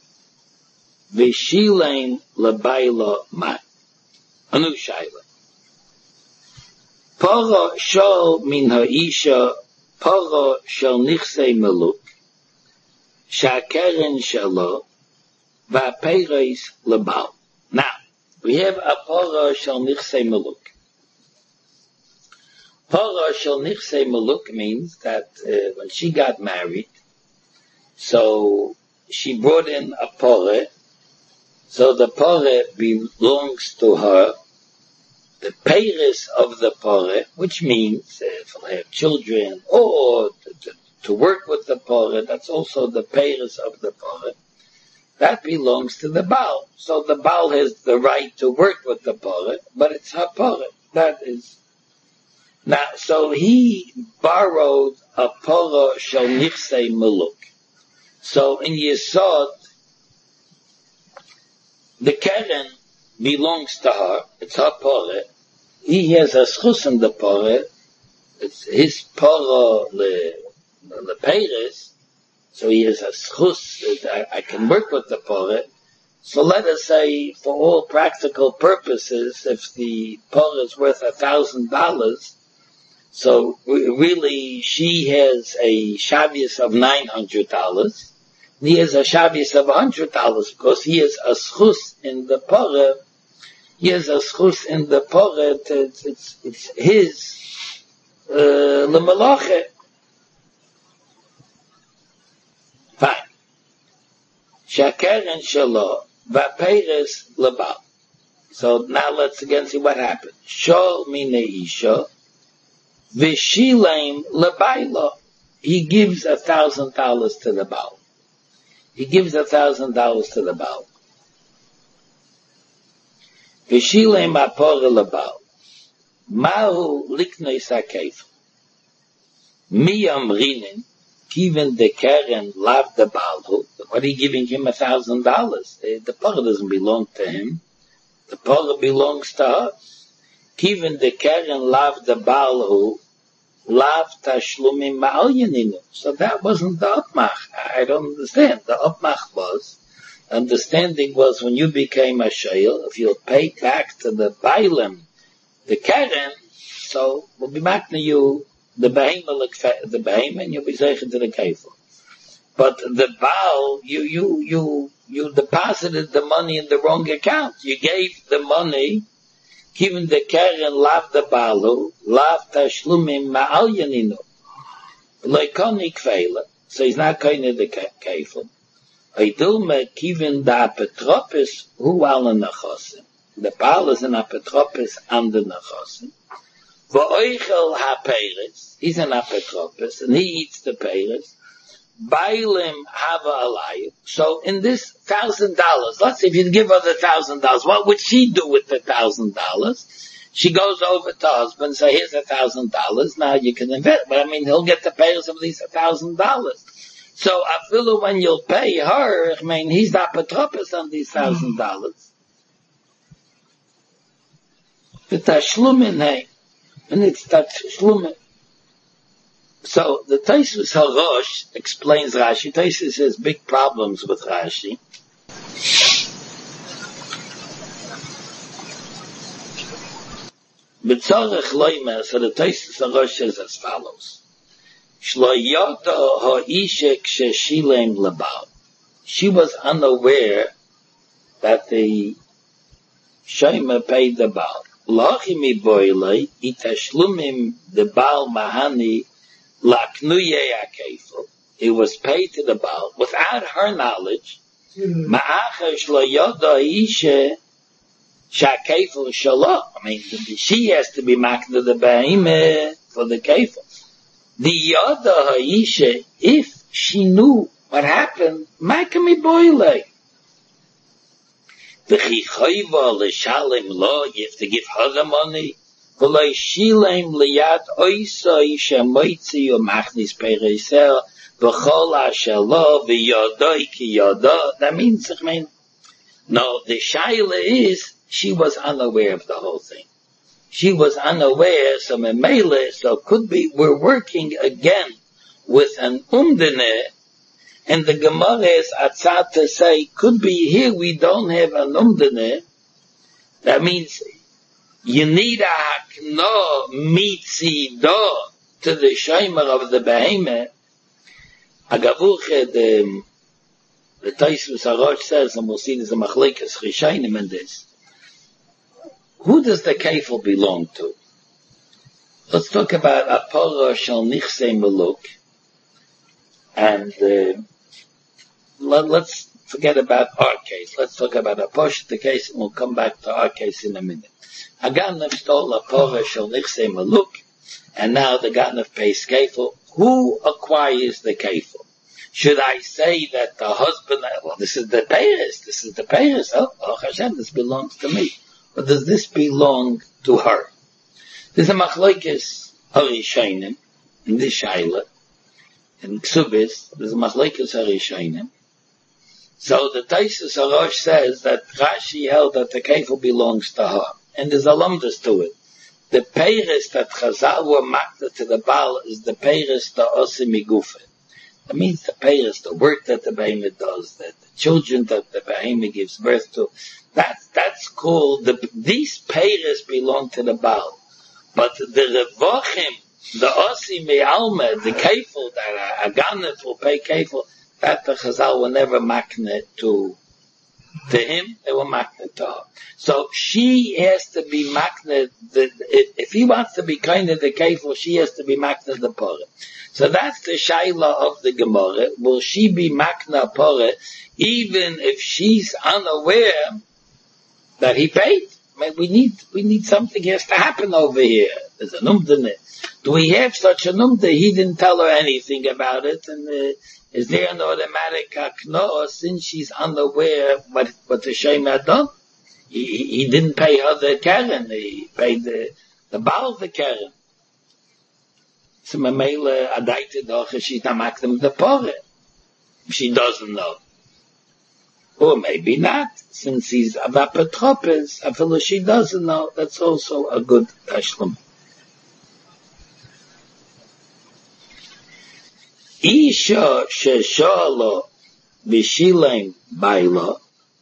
v'shilem lebayla man. Anu shayla. Para shoal min ha'isha para shal nichsei meluk sha'keren shalo va'peiros lebal. Now, we have a para shal nichsei meluk. Para shel nichsei meluk means that uh, when she got married, so she brought in a para, so the para belongs to her. The peiros of the para, which means uh, if they have children or to, to, to work with the para, that's also the peiros of the para. That belongs to the Baal. So the Baal has the right to work with the para, but it's her para. That is. Now, so he borrowed a para shel nichsei meluk. So in Yesod, the keren belongs to her. It's her para. He has a schus in the para. It's his para le, le peiros. So he has a schus. I, I can work with the para. So let us say, for all practical purposes, if the para is worth a thousand dollars, so really, she has a shavius of nine hundred dollars. He has a shavius of one hundred dollars because he has a schus in the para. He has a schus in the para. It's, it's, it's his lemalache. Uh, Fine. Shakeren shalo va'peiros lebal. So now let's again see what happened. Shol mine isha. V'shilem lebayla. He gives a thousand dollars to the Baal. He gives a thousand dollars to the Baal. V'shilem apora lebaal. Mahu liknei sakef. Mi amrinin kiven de keren lav the Baal. What are you giving him a thousand dollars? The para doesn't belong to him. The para belongs to her. Kiven de keren lav the Baal. Lav tashlumim ma'al yaninu. So that wasn't the upmach. I don't understand. The upmach was, understanding was when you became a shayil, if you'll pay back to the bailim, the keren, so we'll be makna you the behemoth, the behemoth, and you'll be zeichen to the kefil. But the Baal, you, you, you, you deposited the money in the wrong account. You gave the money, given the keren lav the balu, lav tashlumim ma'al yaninu. Loikoni kveila. So he's not kind of the kefil. Aidulme given the apotropis hu al nechosim. The Baal is an apotropis and the nechosim. V'oichel ha-peiris, he's an apotropos, and he eats the peiris. Bailim hava alayim. So in this thousand dollars, let's say if you give her the thousand dollars, what would she do with the thousand dollars? She goes over to husband and say, here's a thousand dollars, now you can invest. But I mean, he'll get the payers of these a thousand dollars. So I feel when you'll pay her, I mean, he's the apotropos on these thousand dollars. The tashlumin, hey, and it's tashlumin. So the Tosfos Harosh explains Rashi. Tosfos has big problems with Rashi. B'tzorech loimer, so the Tosfos Harosh says as follows. Shlo yodo ha'isha k'sheshilem lebal. She was unaware that the shomer paid the Baal. Lachi mi boile, itashlumim the Baal mahani laknuye akefel. It was paid to the Baal without her knowledge. Ma'acher shlo yodo ha'isha sha'kefel shalom. I mean, she has to be makna the behemah for the kefel. The yoda ha'isha, if she knew what happened, makami boile. V'chi choyva l'shalem lo, you have to give her the money. V'lo shilem liyad oisoi shemoitzi u'machnis pereisel v'chol ha'shelo v'yodoi ki yoda. That means, I mean, no, the shaila is, she was unaware of the whole thing. She was unaware, so memele, so could be, we're working again with an umdene, and the Gemara is atzat to say, could be here we don't have an umdene. That means, you need a hakno mitzido to the shomer of the behemah. Agavuche, the, the Tosfos Harosh says, and we'll see there's a machlekes chishayim in this. Who does the kefil belong to? Let's talk about Apora shel nichsei meluk. And uh, let, let's forget about our case. Let's talk about Aposh, the case, and we'll come back to our case in a minute. A Ganav stole Apora shel nichsei meluk, and now the Ganav pays kefil. Who acquires the kefil? Should I say that the husband, well, this is the payers, this is the payers, oh, oh Hashem, this belongs to me. Or does this belong to her? There's a machlokes harishayim in this shaila. In Ksubis, there's a machlokes harishayim. So the Tosfos Harosh says that Rashi held that the kefil belongs to her. And there's a lumdus to it. The peiris that Chazal were makta to the Baal is the peiris the osim migufe. That means the peiris, the work that the behemoth does, that the children that the behemoth gives birth to. That's, that's called, the, these peiris belong to the Baal. But the revochim, the osi me'alma, the kefil, that a, a ganet will pay kefil, that the Chazal will never makne to, to him, they will makne to her. So she has to be makne, the, if, if he wants to be kind of the kefil, she has to be makne the porah. So that's the shaila of the Gemara. Will she be makna porah, even if she's unaware that he paid? I mean, we need, we need something has to happen over here. There's an umdane. Do we have such an umdane? He didn't tell her anything about it, and uh, is there an automatic hakno since she's unaware what, what the Shem had done? He, he, he didn't pay her the Karen, he paid the, the Baal of the Karen. So Mamela adaited doch, she's not makdim the Porah. She doesn't know. Or maybe not, since he's avapotropos, I feel she doesn't know, that's also a good tashlum. Isha sheshalo v'shilem bailo,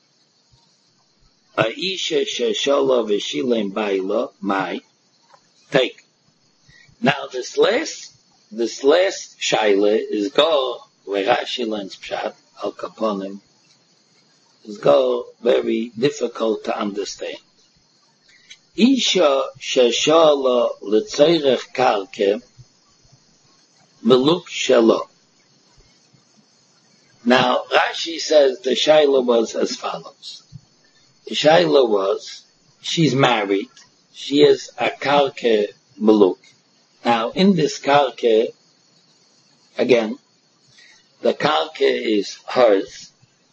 a isha sheshalo v'shilem bailo, my, take. Now this last, this last shaila is go, where Rashi learns pshat, al kaponim, is go very difficult to understand. Isha sheshala l'tzorech karke meluk shelo. Now Rashi says the shaila was as follows. The shaila was, she's married, she has a karke Maluk. Now, in this karka, again, the karka is hers.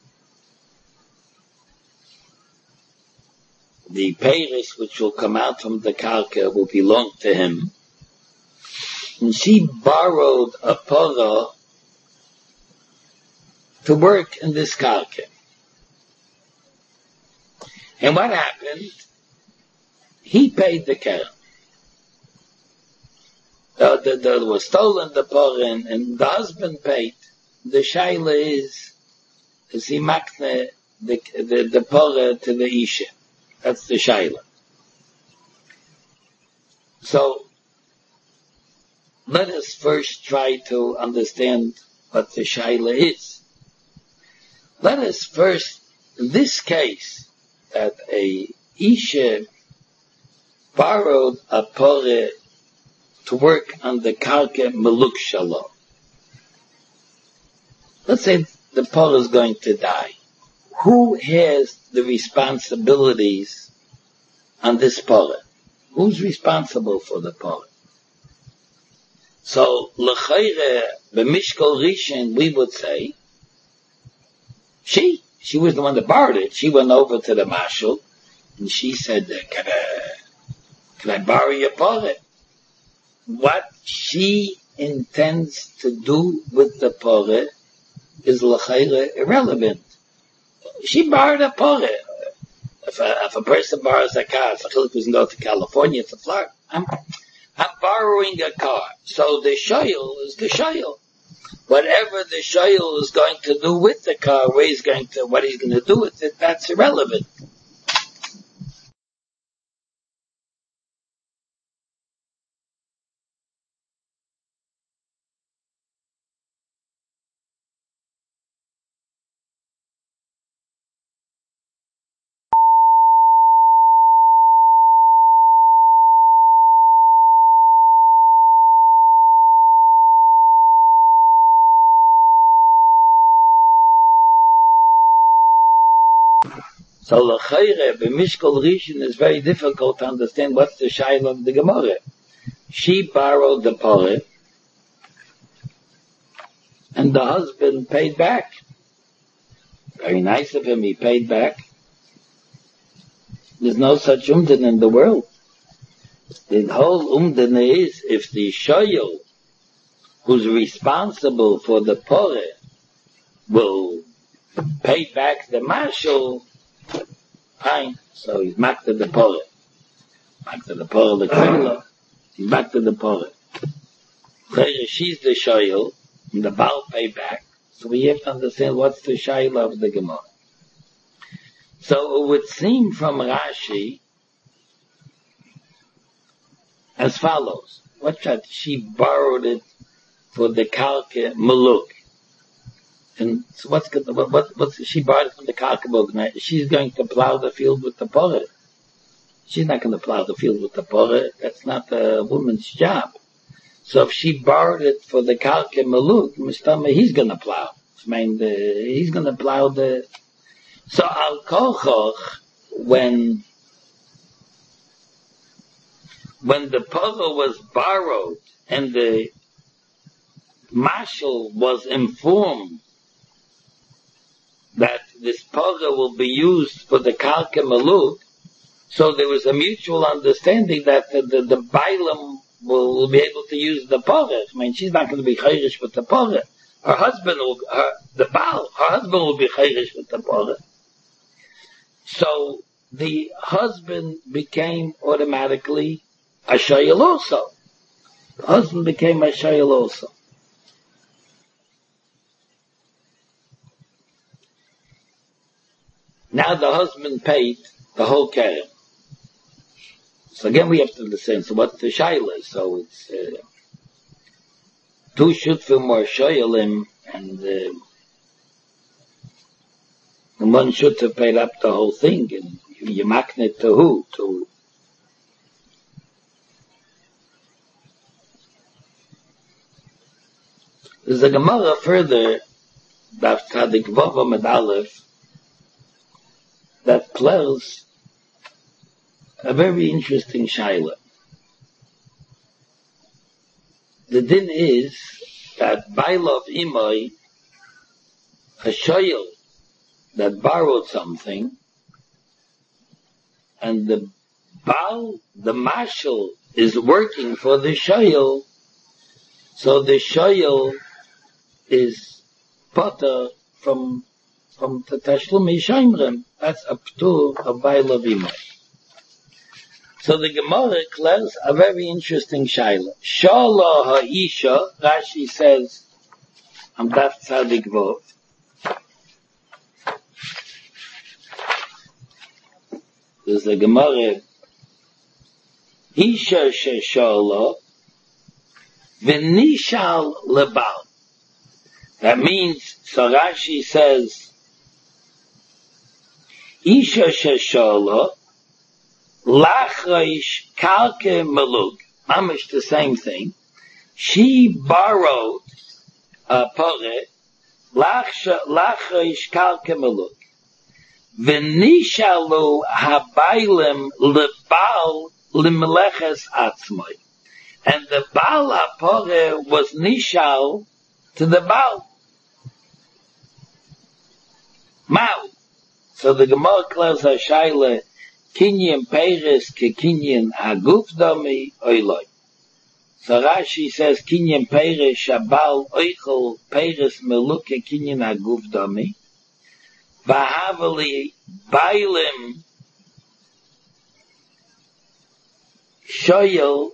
The peiros which will come out from the karka will belong to him. And she borrowed a parah to work in this karka. And what happened? He paid the keren. Uh, the, the, was stolen the parah, and, and the husband paid. The shaila is, is he makne the, the, the parah to the isha. That's the shaila. So, let us first try to understand what the shaila is. Let us first, in this case, that a isha borrowed a parah to work on the karka maluk shalom. Let's say the parah is going to die. Who has the responsibilities on this parah? Who's responsible for the parah? So, l'chayre, b'mishkol rishon, we would say, she, she was the one that borrowed it. She went over to the marshal, and she said, can I, can I borrow your parah? What she intends to do with the parah is l'chayre irrelevant. She borrowed a parah. If a, if a person borrows a car, if a chilik doesn't go to California, to Florida, I'm, I'm borrowing a car. So the shayl is the shayl. Whatever the shayl is going to do with the car, where he's going to, what he's going to do with it, that's irrelevant. So l'chayre, b'mishkol rishon is very difficult to understand what's the shayla of the Gemara. She borrowed the parah, and the husband paid back. Very nice of him, he paid back. There's no such umdin in the world. The whole umdin is, if the shayl, who's responsible for the parah, will pay back the marshal, fine. So he's back to the parah. Back to the parah, the kreilah. He's back to the parah. She's the shayl, and the Baal pay back. So we have to understand what's the shayla of the Gemara. So it would seem from Rashi as follows. What's that? She borrowed it for the karka maluk. And so what's what, what what's she borrowed it from the karka maluk? She's going to plow the field with the parah. She's not going to plow the field with the parah. That's not a woman's job. So if she borrowed it for the karka maluk, Mustama, he's going to plow. I mean, the, he's going to plow the. So al kochoch, when when the parah was borrowed and the marshal was informed that this parah will be used for the karka maluk, so there was a mutual understanding that the the, the bailam will, will be able to use the parah. I mean, she's not going to be chayrish with the parah. Her husband will, her, the Baal, her husband will be chayrish with the parah. So the husband became automatically a shayil also. The husband became a shayil also. Now the husband paid the whole keren. So again we have to understand, so what's the shayla? So it's uh, two shutfim or shayalim, and uh, and one should have paid up the whole thing, and you makne it to who? To there's a Gemara further, Daf Tzadik Vava Med Aleph, that plays a very interesting shaila. the din is that by love imoi, a shoyel that borrowed something, and the Baal, the marshal, is working for the shoyel, so the shoyel is potter from from the Tashlumi Shaimrem. That's a ptur of by love imoi. So the Gemara declares a very interesting shaila. Shala ha'isha, Rashi says, I'm Daf Tzadik Vov. There's a Gemara, Isha sheshala, v'nishal lebal. That means, so Rashi says, Isha sheshala, Lachreish kalke malug. Mamish the same thing. She borrowed a pore. Lachreish kalke malug. V'nishalu habaylim lebal limeleches atzmai. And the Baal HaPoreh was nishal to the Baal. Mau. So the Gemara clears her shaila, Kinyan Peiris ke Kinyan Haguf Dami Oiloi. So Rashi says Kinyan Peiris Shabal Oichel Peiris Meluke Kinyan Haguf Dami. Vahavali Bailim Shoyel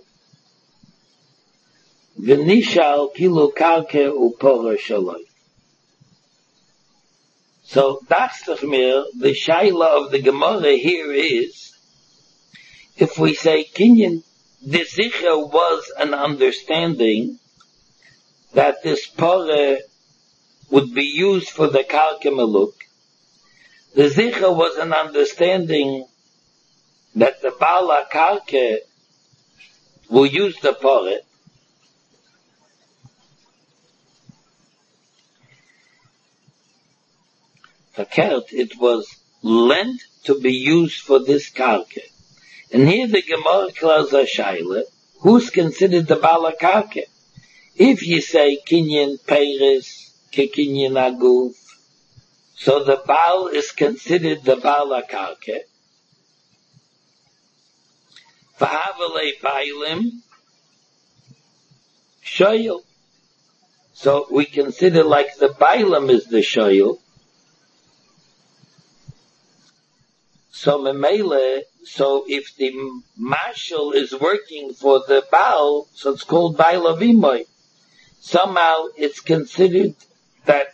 V'nishal Kilu Kalke Upora Shaloi. So, Dachstachmir, the shaila of the Gemara here is, if we say Kinyan, the Zicha was an understanding that this Pore would be used for the Kalke Meluk. The Zicha was an understanding that the Baal HaKalke will use the Pore. It was lent to be used for this kalke. And here the Gemara clears a shaila, who's considered the Baal HaKalke? If you say Kinyan Peiris, ke Kinyan Aguf, so the Baal is considered the Baal HaKalke. V'havalei Bailim, Shoyel. So we consider like the Bailim is the Shoyel. So Memele, so if the marshal is working for the Baal, so it's called Baal Avimoy. Somehow it's considered that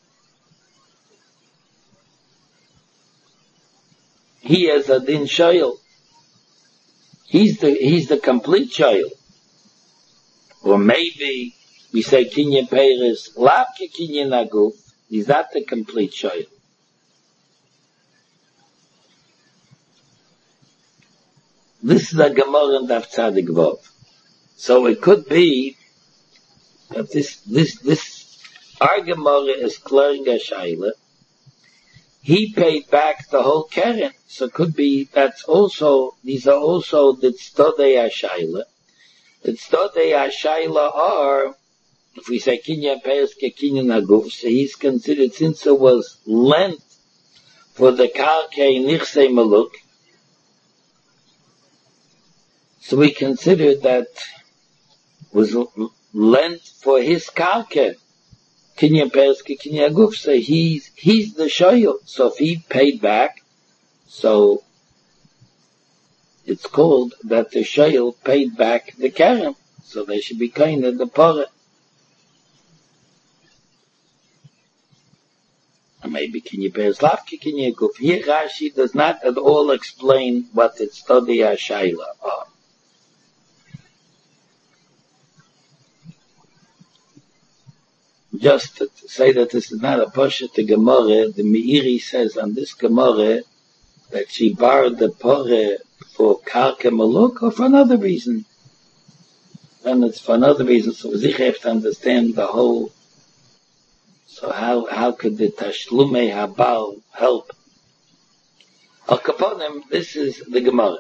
he has a din shoyel. He's the he's the complete shoyel. Or maybe we say Kinyan Peiris, Lavke Kinyan Aguf. He's not the complete shoyel. This is a Gemara in Daf Tzadik Vov. So it could be that this, this, this, our Gemara is clearing a shaila. He paid back the whole Keren. So it could be that's also, these are also the Tztodei HaShaila. The Tztodei HaShaila are, if we say Kinyan Peiris ke Kinyan Aguf, so he's considered, since it was lent for the Kalkei Nichsei Maluk, so we consider that was lent for his kalke. Kinyan Peiris ke Kinyan Aguf. So he's, he's the shoyel. So if he paid back, so it's called that the shoyel paid back the keren. So they should be kind of the porah. And maybe Kinyan Peiris Lavke Kinyan Aguf. Here Rashi does not at all explain what its Tztodei HaShaila are. Just to say that this is not a pasha to Gemara, the Meiri says on this Gemara that she borrowed the pore for Kalke Maluk or for another reason. And it's for another reason, so we have to understand the whole. So how how could the Tashlumei Habal help? Al Kaponim, this is the Gemara.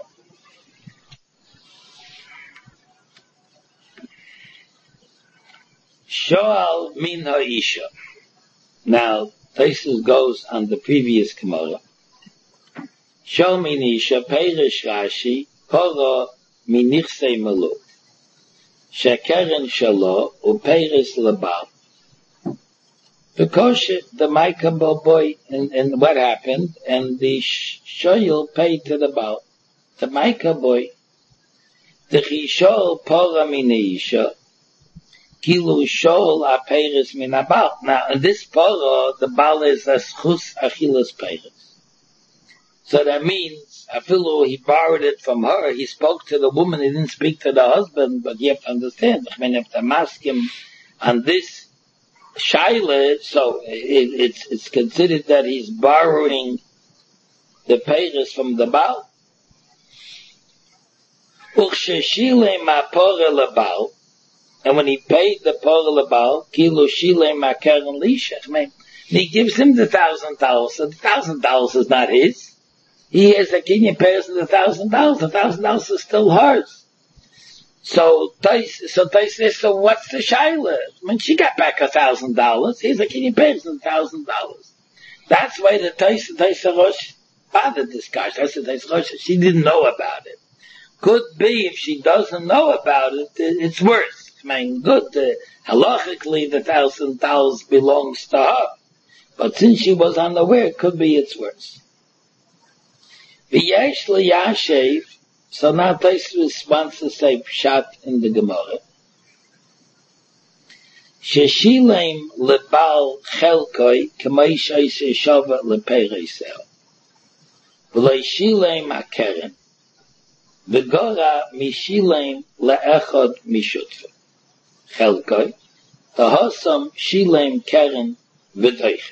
Shoal min ha'isha. Now, Taisus goes on the previous Gemara. Shoal min isha, Perish Rashi, Poro minichsei malu. Shekeren shalo, Upeiris labal. Because the Maikabel boy, and, and what happened, and the Shoyal paid to the Baal. The Maikabel boy, the Chishol Pora Mineisha, Kilu Shol Apeiris Minabal. Now, in this Pora, the Baal is a Schus Achilles Peiris. So that means, Afilu, he borrowed it from her, he spoke to the woman, he didn't speak to the husband, but you have to understand, I mean, you have to mask him on this Shaila, so it, it's, it's considered that he's borrowing the payers from the Baal. And when he paid the Pora Baal, Kilo Shile Makaren Lisha, I mean, he gives him the thousand dollars, so the thousand dollars is not his. He has a Kenyan pays him the thousand dollars, the thousand dollars is still hers. So, so they say, so what's the shaila? I mean, she got back a thousand dollars. He's like, can you pay us a thousand dollars? That's why the Taisa Rosh bothered this guy. That's the Taisa Rosh. She didn't know about it. Could be if she doesn't know about it, it's worse. I mean, good. Uh, halachically, the thousand dollars belongs to her. But since she was unaware, it could be it's worse. V'yesh liyashev. So now Tosfos wants to say pshat in the Gemara. Sheshilem lebal chelkoi k'may sheishe shava leperesel. V'loi shilem akeren. V'gora mishilem le'echad mishutfe. Chelkoi. Tahosam shilem keren v'doichet.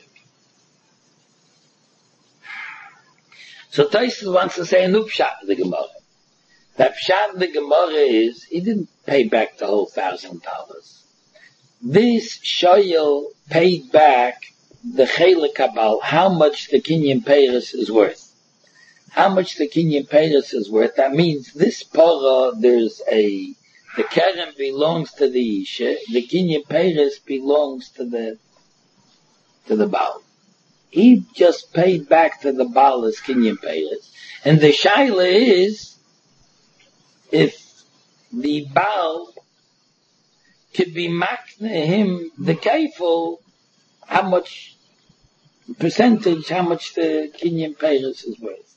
So Tosfos wants to say a new pshat in the Gemara. The pshat in the Gemara is, he didn't pay back the whole thousand dollars. This Shoyal paid back the Chelik Kabal, how much the Kenyan Peiris is worth. How much the Kenyan Peiris is worth, that means this Pora, there's a, the Keren belongs to the Isha, the Kenyan Peiris belongs to the, to the Baal. He just paid back to the Baal as Kenyan Peiris. And the Shaila is, if the Baal could be makne him, the kefil, how much percentage, how much the Kenyan Peiris is worth.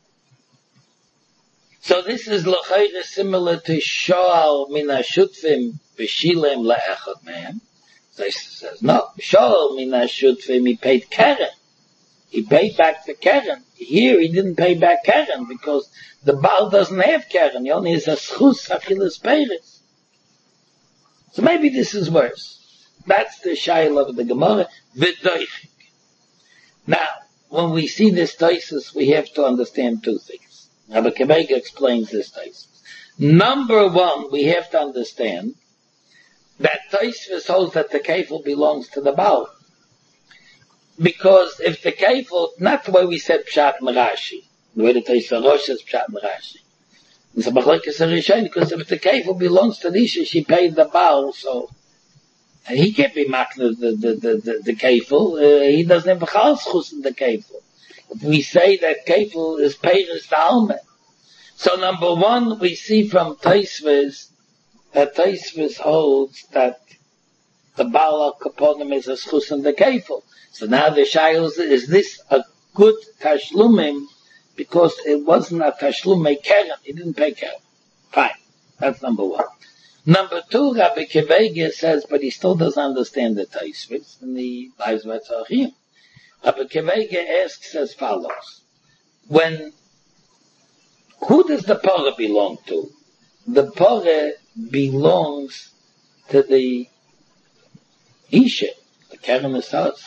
So this is l'chayre similar to Shoal min ha'shutfim b'shilem le'echad man. So he says, no, Shoal min ha'shutfim, he paid Keren. He paid back the Keren. Here he didn't pay back Keren because the Baal doesn't have Keren. He only has a schus Achilles Peiris. So maybe this is worse. That's the shayla of the Gemara. V'doichik. Now, when we see this Tosfos, we have to understand two things. Rabbi Kevega explains this Tosfos. Number one, we have to understand that Tosfos holds that the kefil belongs to the Baal. Because if the kefil, not the way we said Pshat Merashi, the way the Tosfos Rosh says Pshat Merashi. It's a Machlokes HaRishonim, because if the kefil belongs to the Isha, she paid the Baal, so and he can't be makna the the the the, the kefil. Uh, he doesn't have a chalschus in the kefil. If we say that kefil is peiris the alma, so number one we see from Tosfos that Tosfos holds that the Baal al Kaponim is a schus in the kefil. So now the shayla is, is this a good tashlumim because it wasn't a tashlumim keren, he didn't pay keren. Fine, that's number one. Number two, Rabbi Kevega says, but he still doesn't understand the Tosfos in the Lives of Tzachim. Rabbi Kevega asks as follows: When who does the Pora belong to? The Pora belongs to the Isha, the Keren is hers.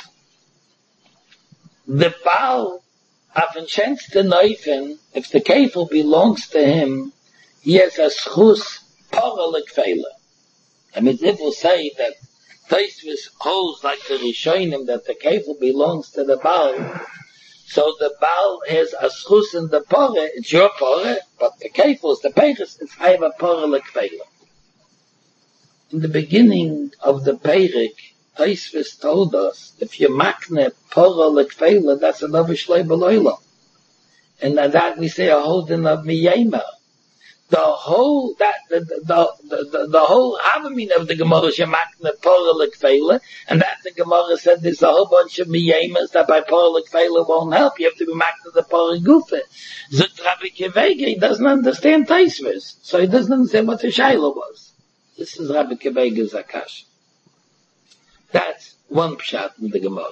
The Baal, often chance to Neufen, if the kefil belongs to him, he has a schus Pora l'kfeila. I mean, if we'll say that Tosfos holds like the Rishonim that the kefil belongs to the Baal, so the Baal has a schus in the Pora, it's your Pora, but the kefil is the peiris, it's I have a Pora l'kfeila. in the beginning of the Perek, Tosfos told us, if you makne pora lekfela, that's another shlei b'loila. And that we say a holding of miyema. The whole, that, the, the, the, the, the whole avamin of the Gemara is makne pora lekfela, and that the Gemara said there's a whole bunch of miyemas that by pora lekfela won't help. You have to be makne the pora gufa. Zut Rabbi Kevege, he doesn't understand Tosfos, so he doesn't understand what the shaila was. This is Rabbi Kevege's akash. That's one pshat in the Gemara.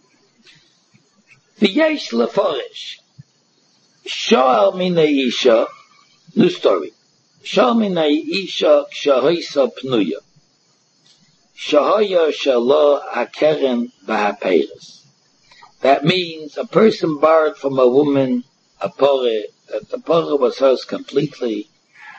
V'yesh leforish. Shoal mina isha. New story. Shoal mina isha kshahoisa pnuya. Shahoya shalo hakeren b'hapeiros. That means a person borrowed from a woman a pore, that the pore was hers completely.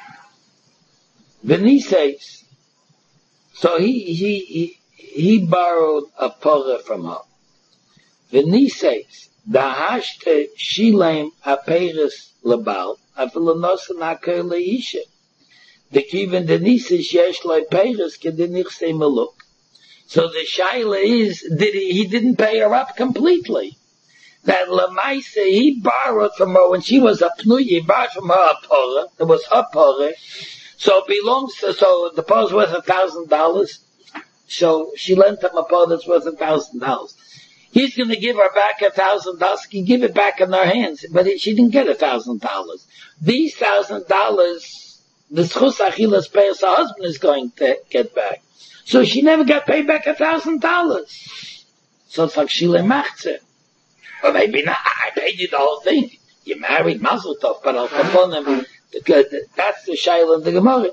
V'niseis. So he, he, he, he borrowed a pora from her. V'niseis, dahashte shilem aperis lebal, afilonosan haker leisha. The kiven denises yesh loy peris kedenichse meluk. So the shaila is, did he, he didn't pay her up completely. That lemaise, he borrowed from her when she was a pnuya, he borrowed from her a pora, it was her pora, so it belongs to, so the pora's worth a thousand dollars. So she lent him a pole that's worth a thousand dollars. He's going to give her back a thousand dollars. He can give it back in her hands, but he, she didn't get a thousand dollars. These thousand dollars, the schus achilas payas her husband is going to get back. So she never got paid back a thousand dollars. So it's like shile machze. Or maybe not. I paid you the whole thing. You married Mazel Tov, but I'll come on him. That's the shaila in the Gemara.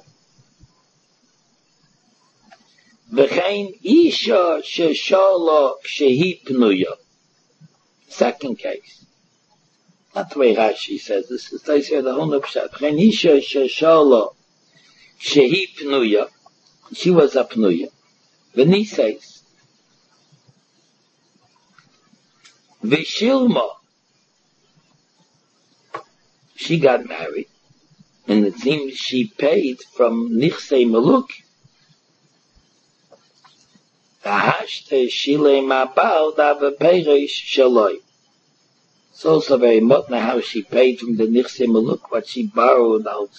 V'chein isha sheshalo kshehi pnuya. Second case. Not the way Rashi says. This is they say the whole pshat. V'chein isha sheshalo kshehi pnuya. She was a pnuya. V'niseis. V'shilma. She got married. And it seems she paid from Nichsei Maluk. It's also very mutna how she paid from the Nichsei Maluk, what she borrowed out.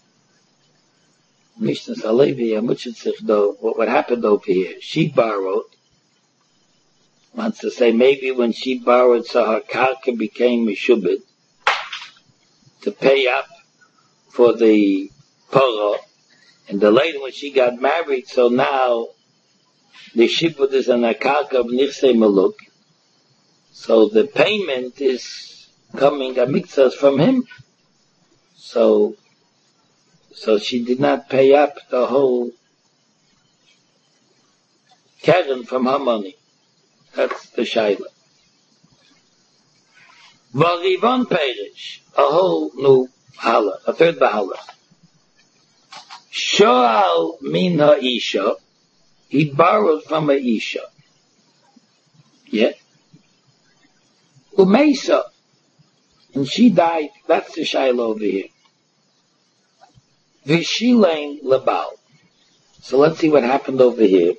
Mishnah Salevi, what what happened over here? She borrowed. Wants to say maybe when she borrowed, so her karka became meshubed to pay up for the poro, and the lady when she got married, so now the shibud is an akarka of Nichsei Maluk, so the payment is coming a mixas from him. So, so she did not pay up the whole keren from her money. That's the shaila. Varivon perish, a whole new hala, a third bahala. Shoal min ha'isha, he borrowed from a isha. Yeah. Umeisa, and she died. That's the shaila over here. Vishilein lebal. So let's see what happened over here.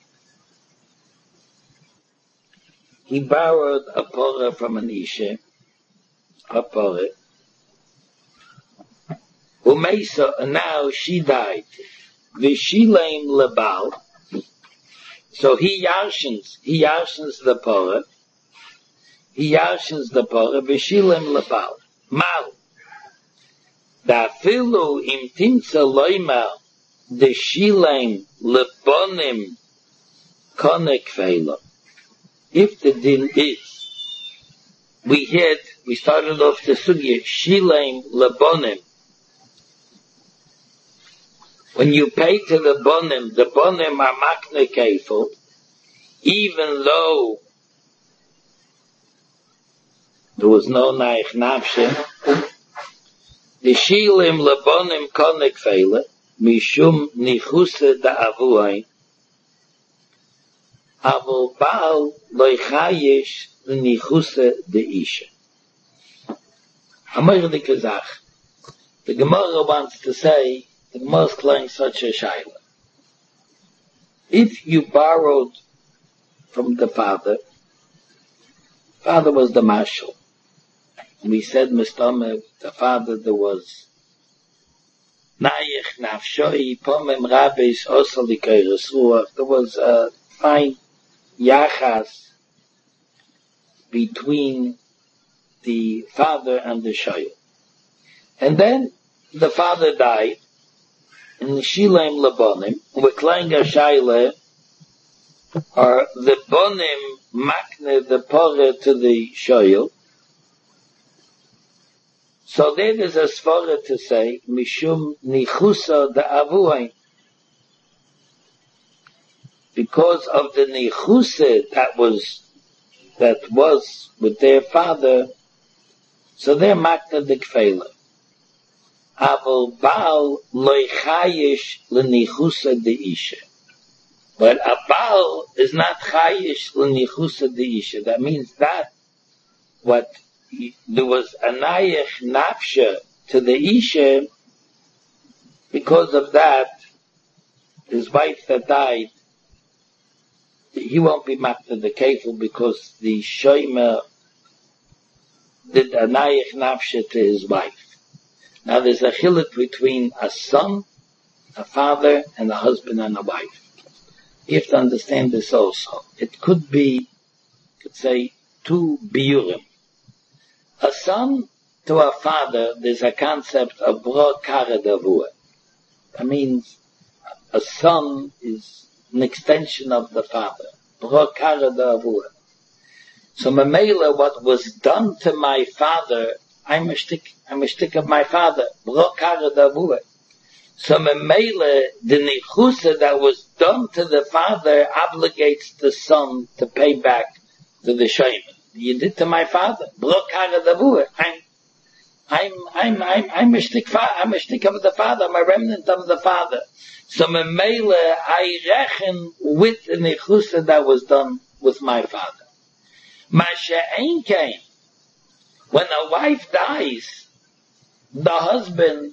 He borrowed a pora from an isha, a pora. Umeisa, and now she died. Vishilein lebal. So he yarshins, he yarshins the pora. He yarshins the pora. Vishilein lebal. Mal. Da filu im timtza loima de shilein lebonim konek feila. If the din is, we had, we started off the sugya, shilein lebonim. When you pay to the bonim, the bonim are makne kefil, even though there was no naich nafshe, the shilim lebonim konek feile, mishum nichuse da avuain, avol baal loichayish nichuse de isha. Amar de Kazach. The Gemara wants to say, the Gemara is claiming such a shaila. if you borrowed from the father, father was the marshal. And we said, Mistome, the father, there was Nayich Nafshoi, Pomem Rabbeis, Osalikayres Ruach. There was a fine yachas between the father and the shoyl. And then the father died, and Shilem Labonim, Weklang Shaila, or the Bonim Makne, the Pore to the shoyl. So there is a svara to say, Mishum Nichusa the Avuhain. Because of the Nichusa that was, that was with their father, so they're Makna the Kfela. Aval Baal loy chayish l'nichusa de isha. But a Baal is not chayish l'nichusa de isha. That means that what there was a nayach nafsha to the isha, because of that, his wife that died, he won't be makna the kefil because the shoyma did a nayach nafsha to his wife. Now there's a chiluk between a son, a father, and a husband and a wife. You have to understand this also. It could be, could say, two biurim. A son to a father, there's a concept of bro kara davua. That means a son is an extension of the father. Bro kara davua. So Mamela, what was done to my father, I'm a shtick, I'm a shtick of my father. Bro kara davua. So Mamela, the nichusa that was done to the father obligates the son to pay back to the shayman. You did to my father. Bro kara davua. I'm, I'm, I'm, I'm, I'm a shtick, I'm a shtick of the father. I'm a remnant of the father. So Mamela, I reckon with the nichusa that was done with my father. Masha Ein came. When a wife dies, the husband,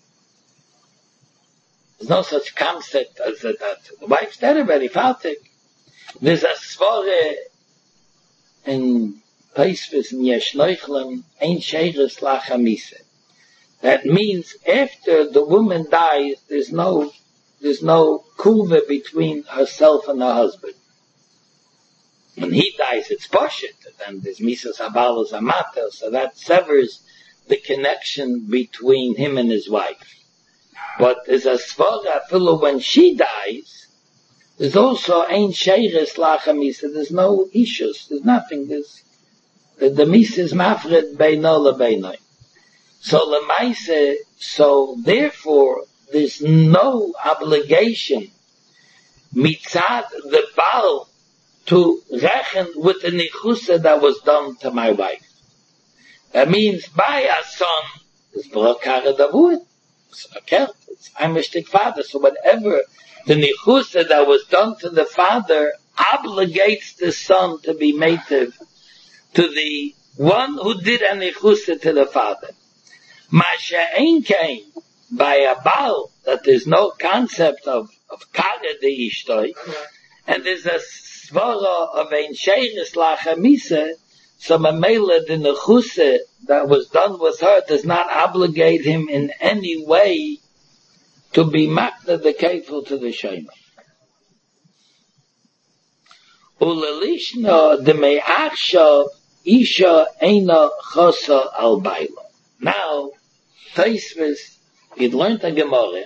there's no such concept as that. that the wife's dead already, Faltik. There's a svore in Paisvis in Yeshnoichlem, Ein Sheiris Lachamise. That means after the woman dies, there's no, there's no kuva between herself and her husband. When he dies, it's poshit. Then there's misas habalos amatel, so that severs the connection between him and his wife. But there's a svara fellow when she dies, there's also ein sheiris lachamisa. There's no issues. There's nothing. There's the, the misa is mafred beino lebeinoi. So lemaise. So therefore, there's no obligation mitzad the baal to reckon with the nichusa that was done to my wife. That means by a son is brakara davud. Okay, I'm a shtik father, so whatever the nichusa that was done to the father obligates the son to be mated to the one who did a nichusa to the father. Masha ein came by a baal, that there's no concept of, of kara de ishtoi, and there's a svara of ein sheiris lachamisa, so mamela the nechuse that was done with her does not obligate him in any way to be makna the kefil to the shayma. Ulalishna de me'achshav isha eina chosa al baila. Now, Taisvis, you'd learned a Gemara,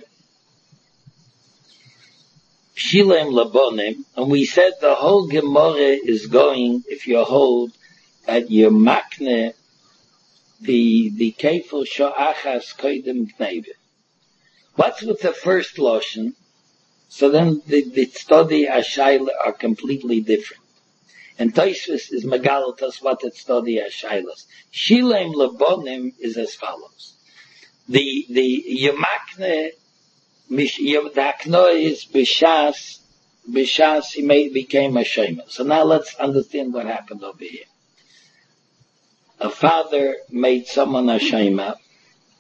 Shilem Labonim, and we said the whole Gemara is going, if you hold, at your makne, the, the kefil sha'achas koidem gneve. What's with the first lotion? So then the, the study ashayla are completely different. And Taisvis is megalatas what it study ashaylas. Shilem Labonim is as follows. The, the Yemakne, the Akno is Bishas, Bishas, he made, became a Shema. So now let's understand what happened over here. A father made someone a Shema.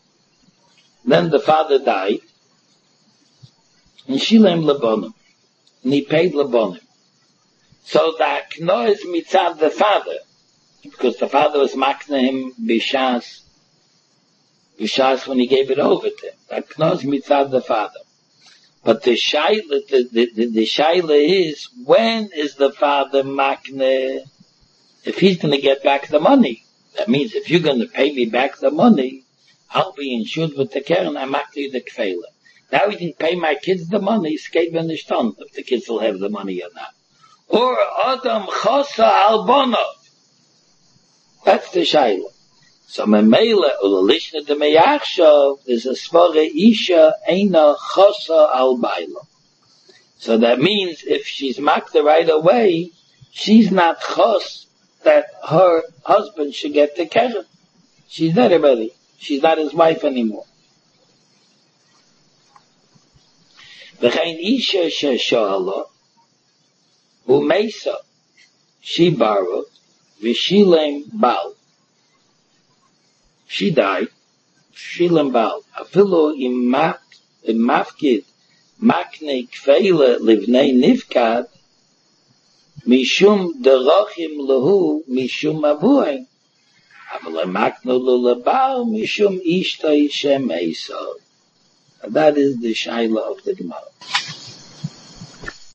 Then the father died. And Shilem Labonim. ni paid lebonim. So the akno is mitzad the father, because the father was makna him b'shas, b'shas when he gave it over to him. The akno is mitzad the father. But the shaila, the, the, the, the shaila is, when is the father makna? If he's going to get back the money, that means if you're going to pay me back the money, I'll be insured with the keren, I'm actually the kfela. Now we can pay my kids the money, skate when it's done, if the kids will have the money or not. Or Adam Chosa Albonov. That's the shaila. So Memela, Ulalishna de Meyachshav, there's a svara Isha Eina Chosa Albaila. So that means if she's makta right away, she's not chos that her husband should get the keren. She's not already. She's not his wife anymore. V'chein Isha she'shala u'meisa, she borrowed v'shilem bal. She died. Shilem bal. Afilu im mafkid makne kfeila livnei nifkad mishum derachim lehu mishum avuim. Aval maknu lulabal mishum ishtai shem esav. That is the shaila of the Gemara.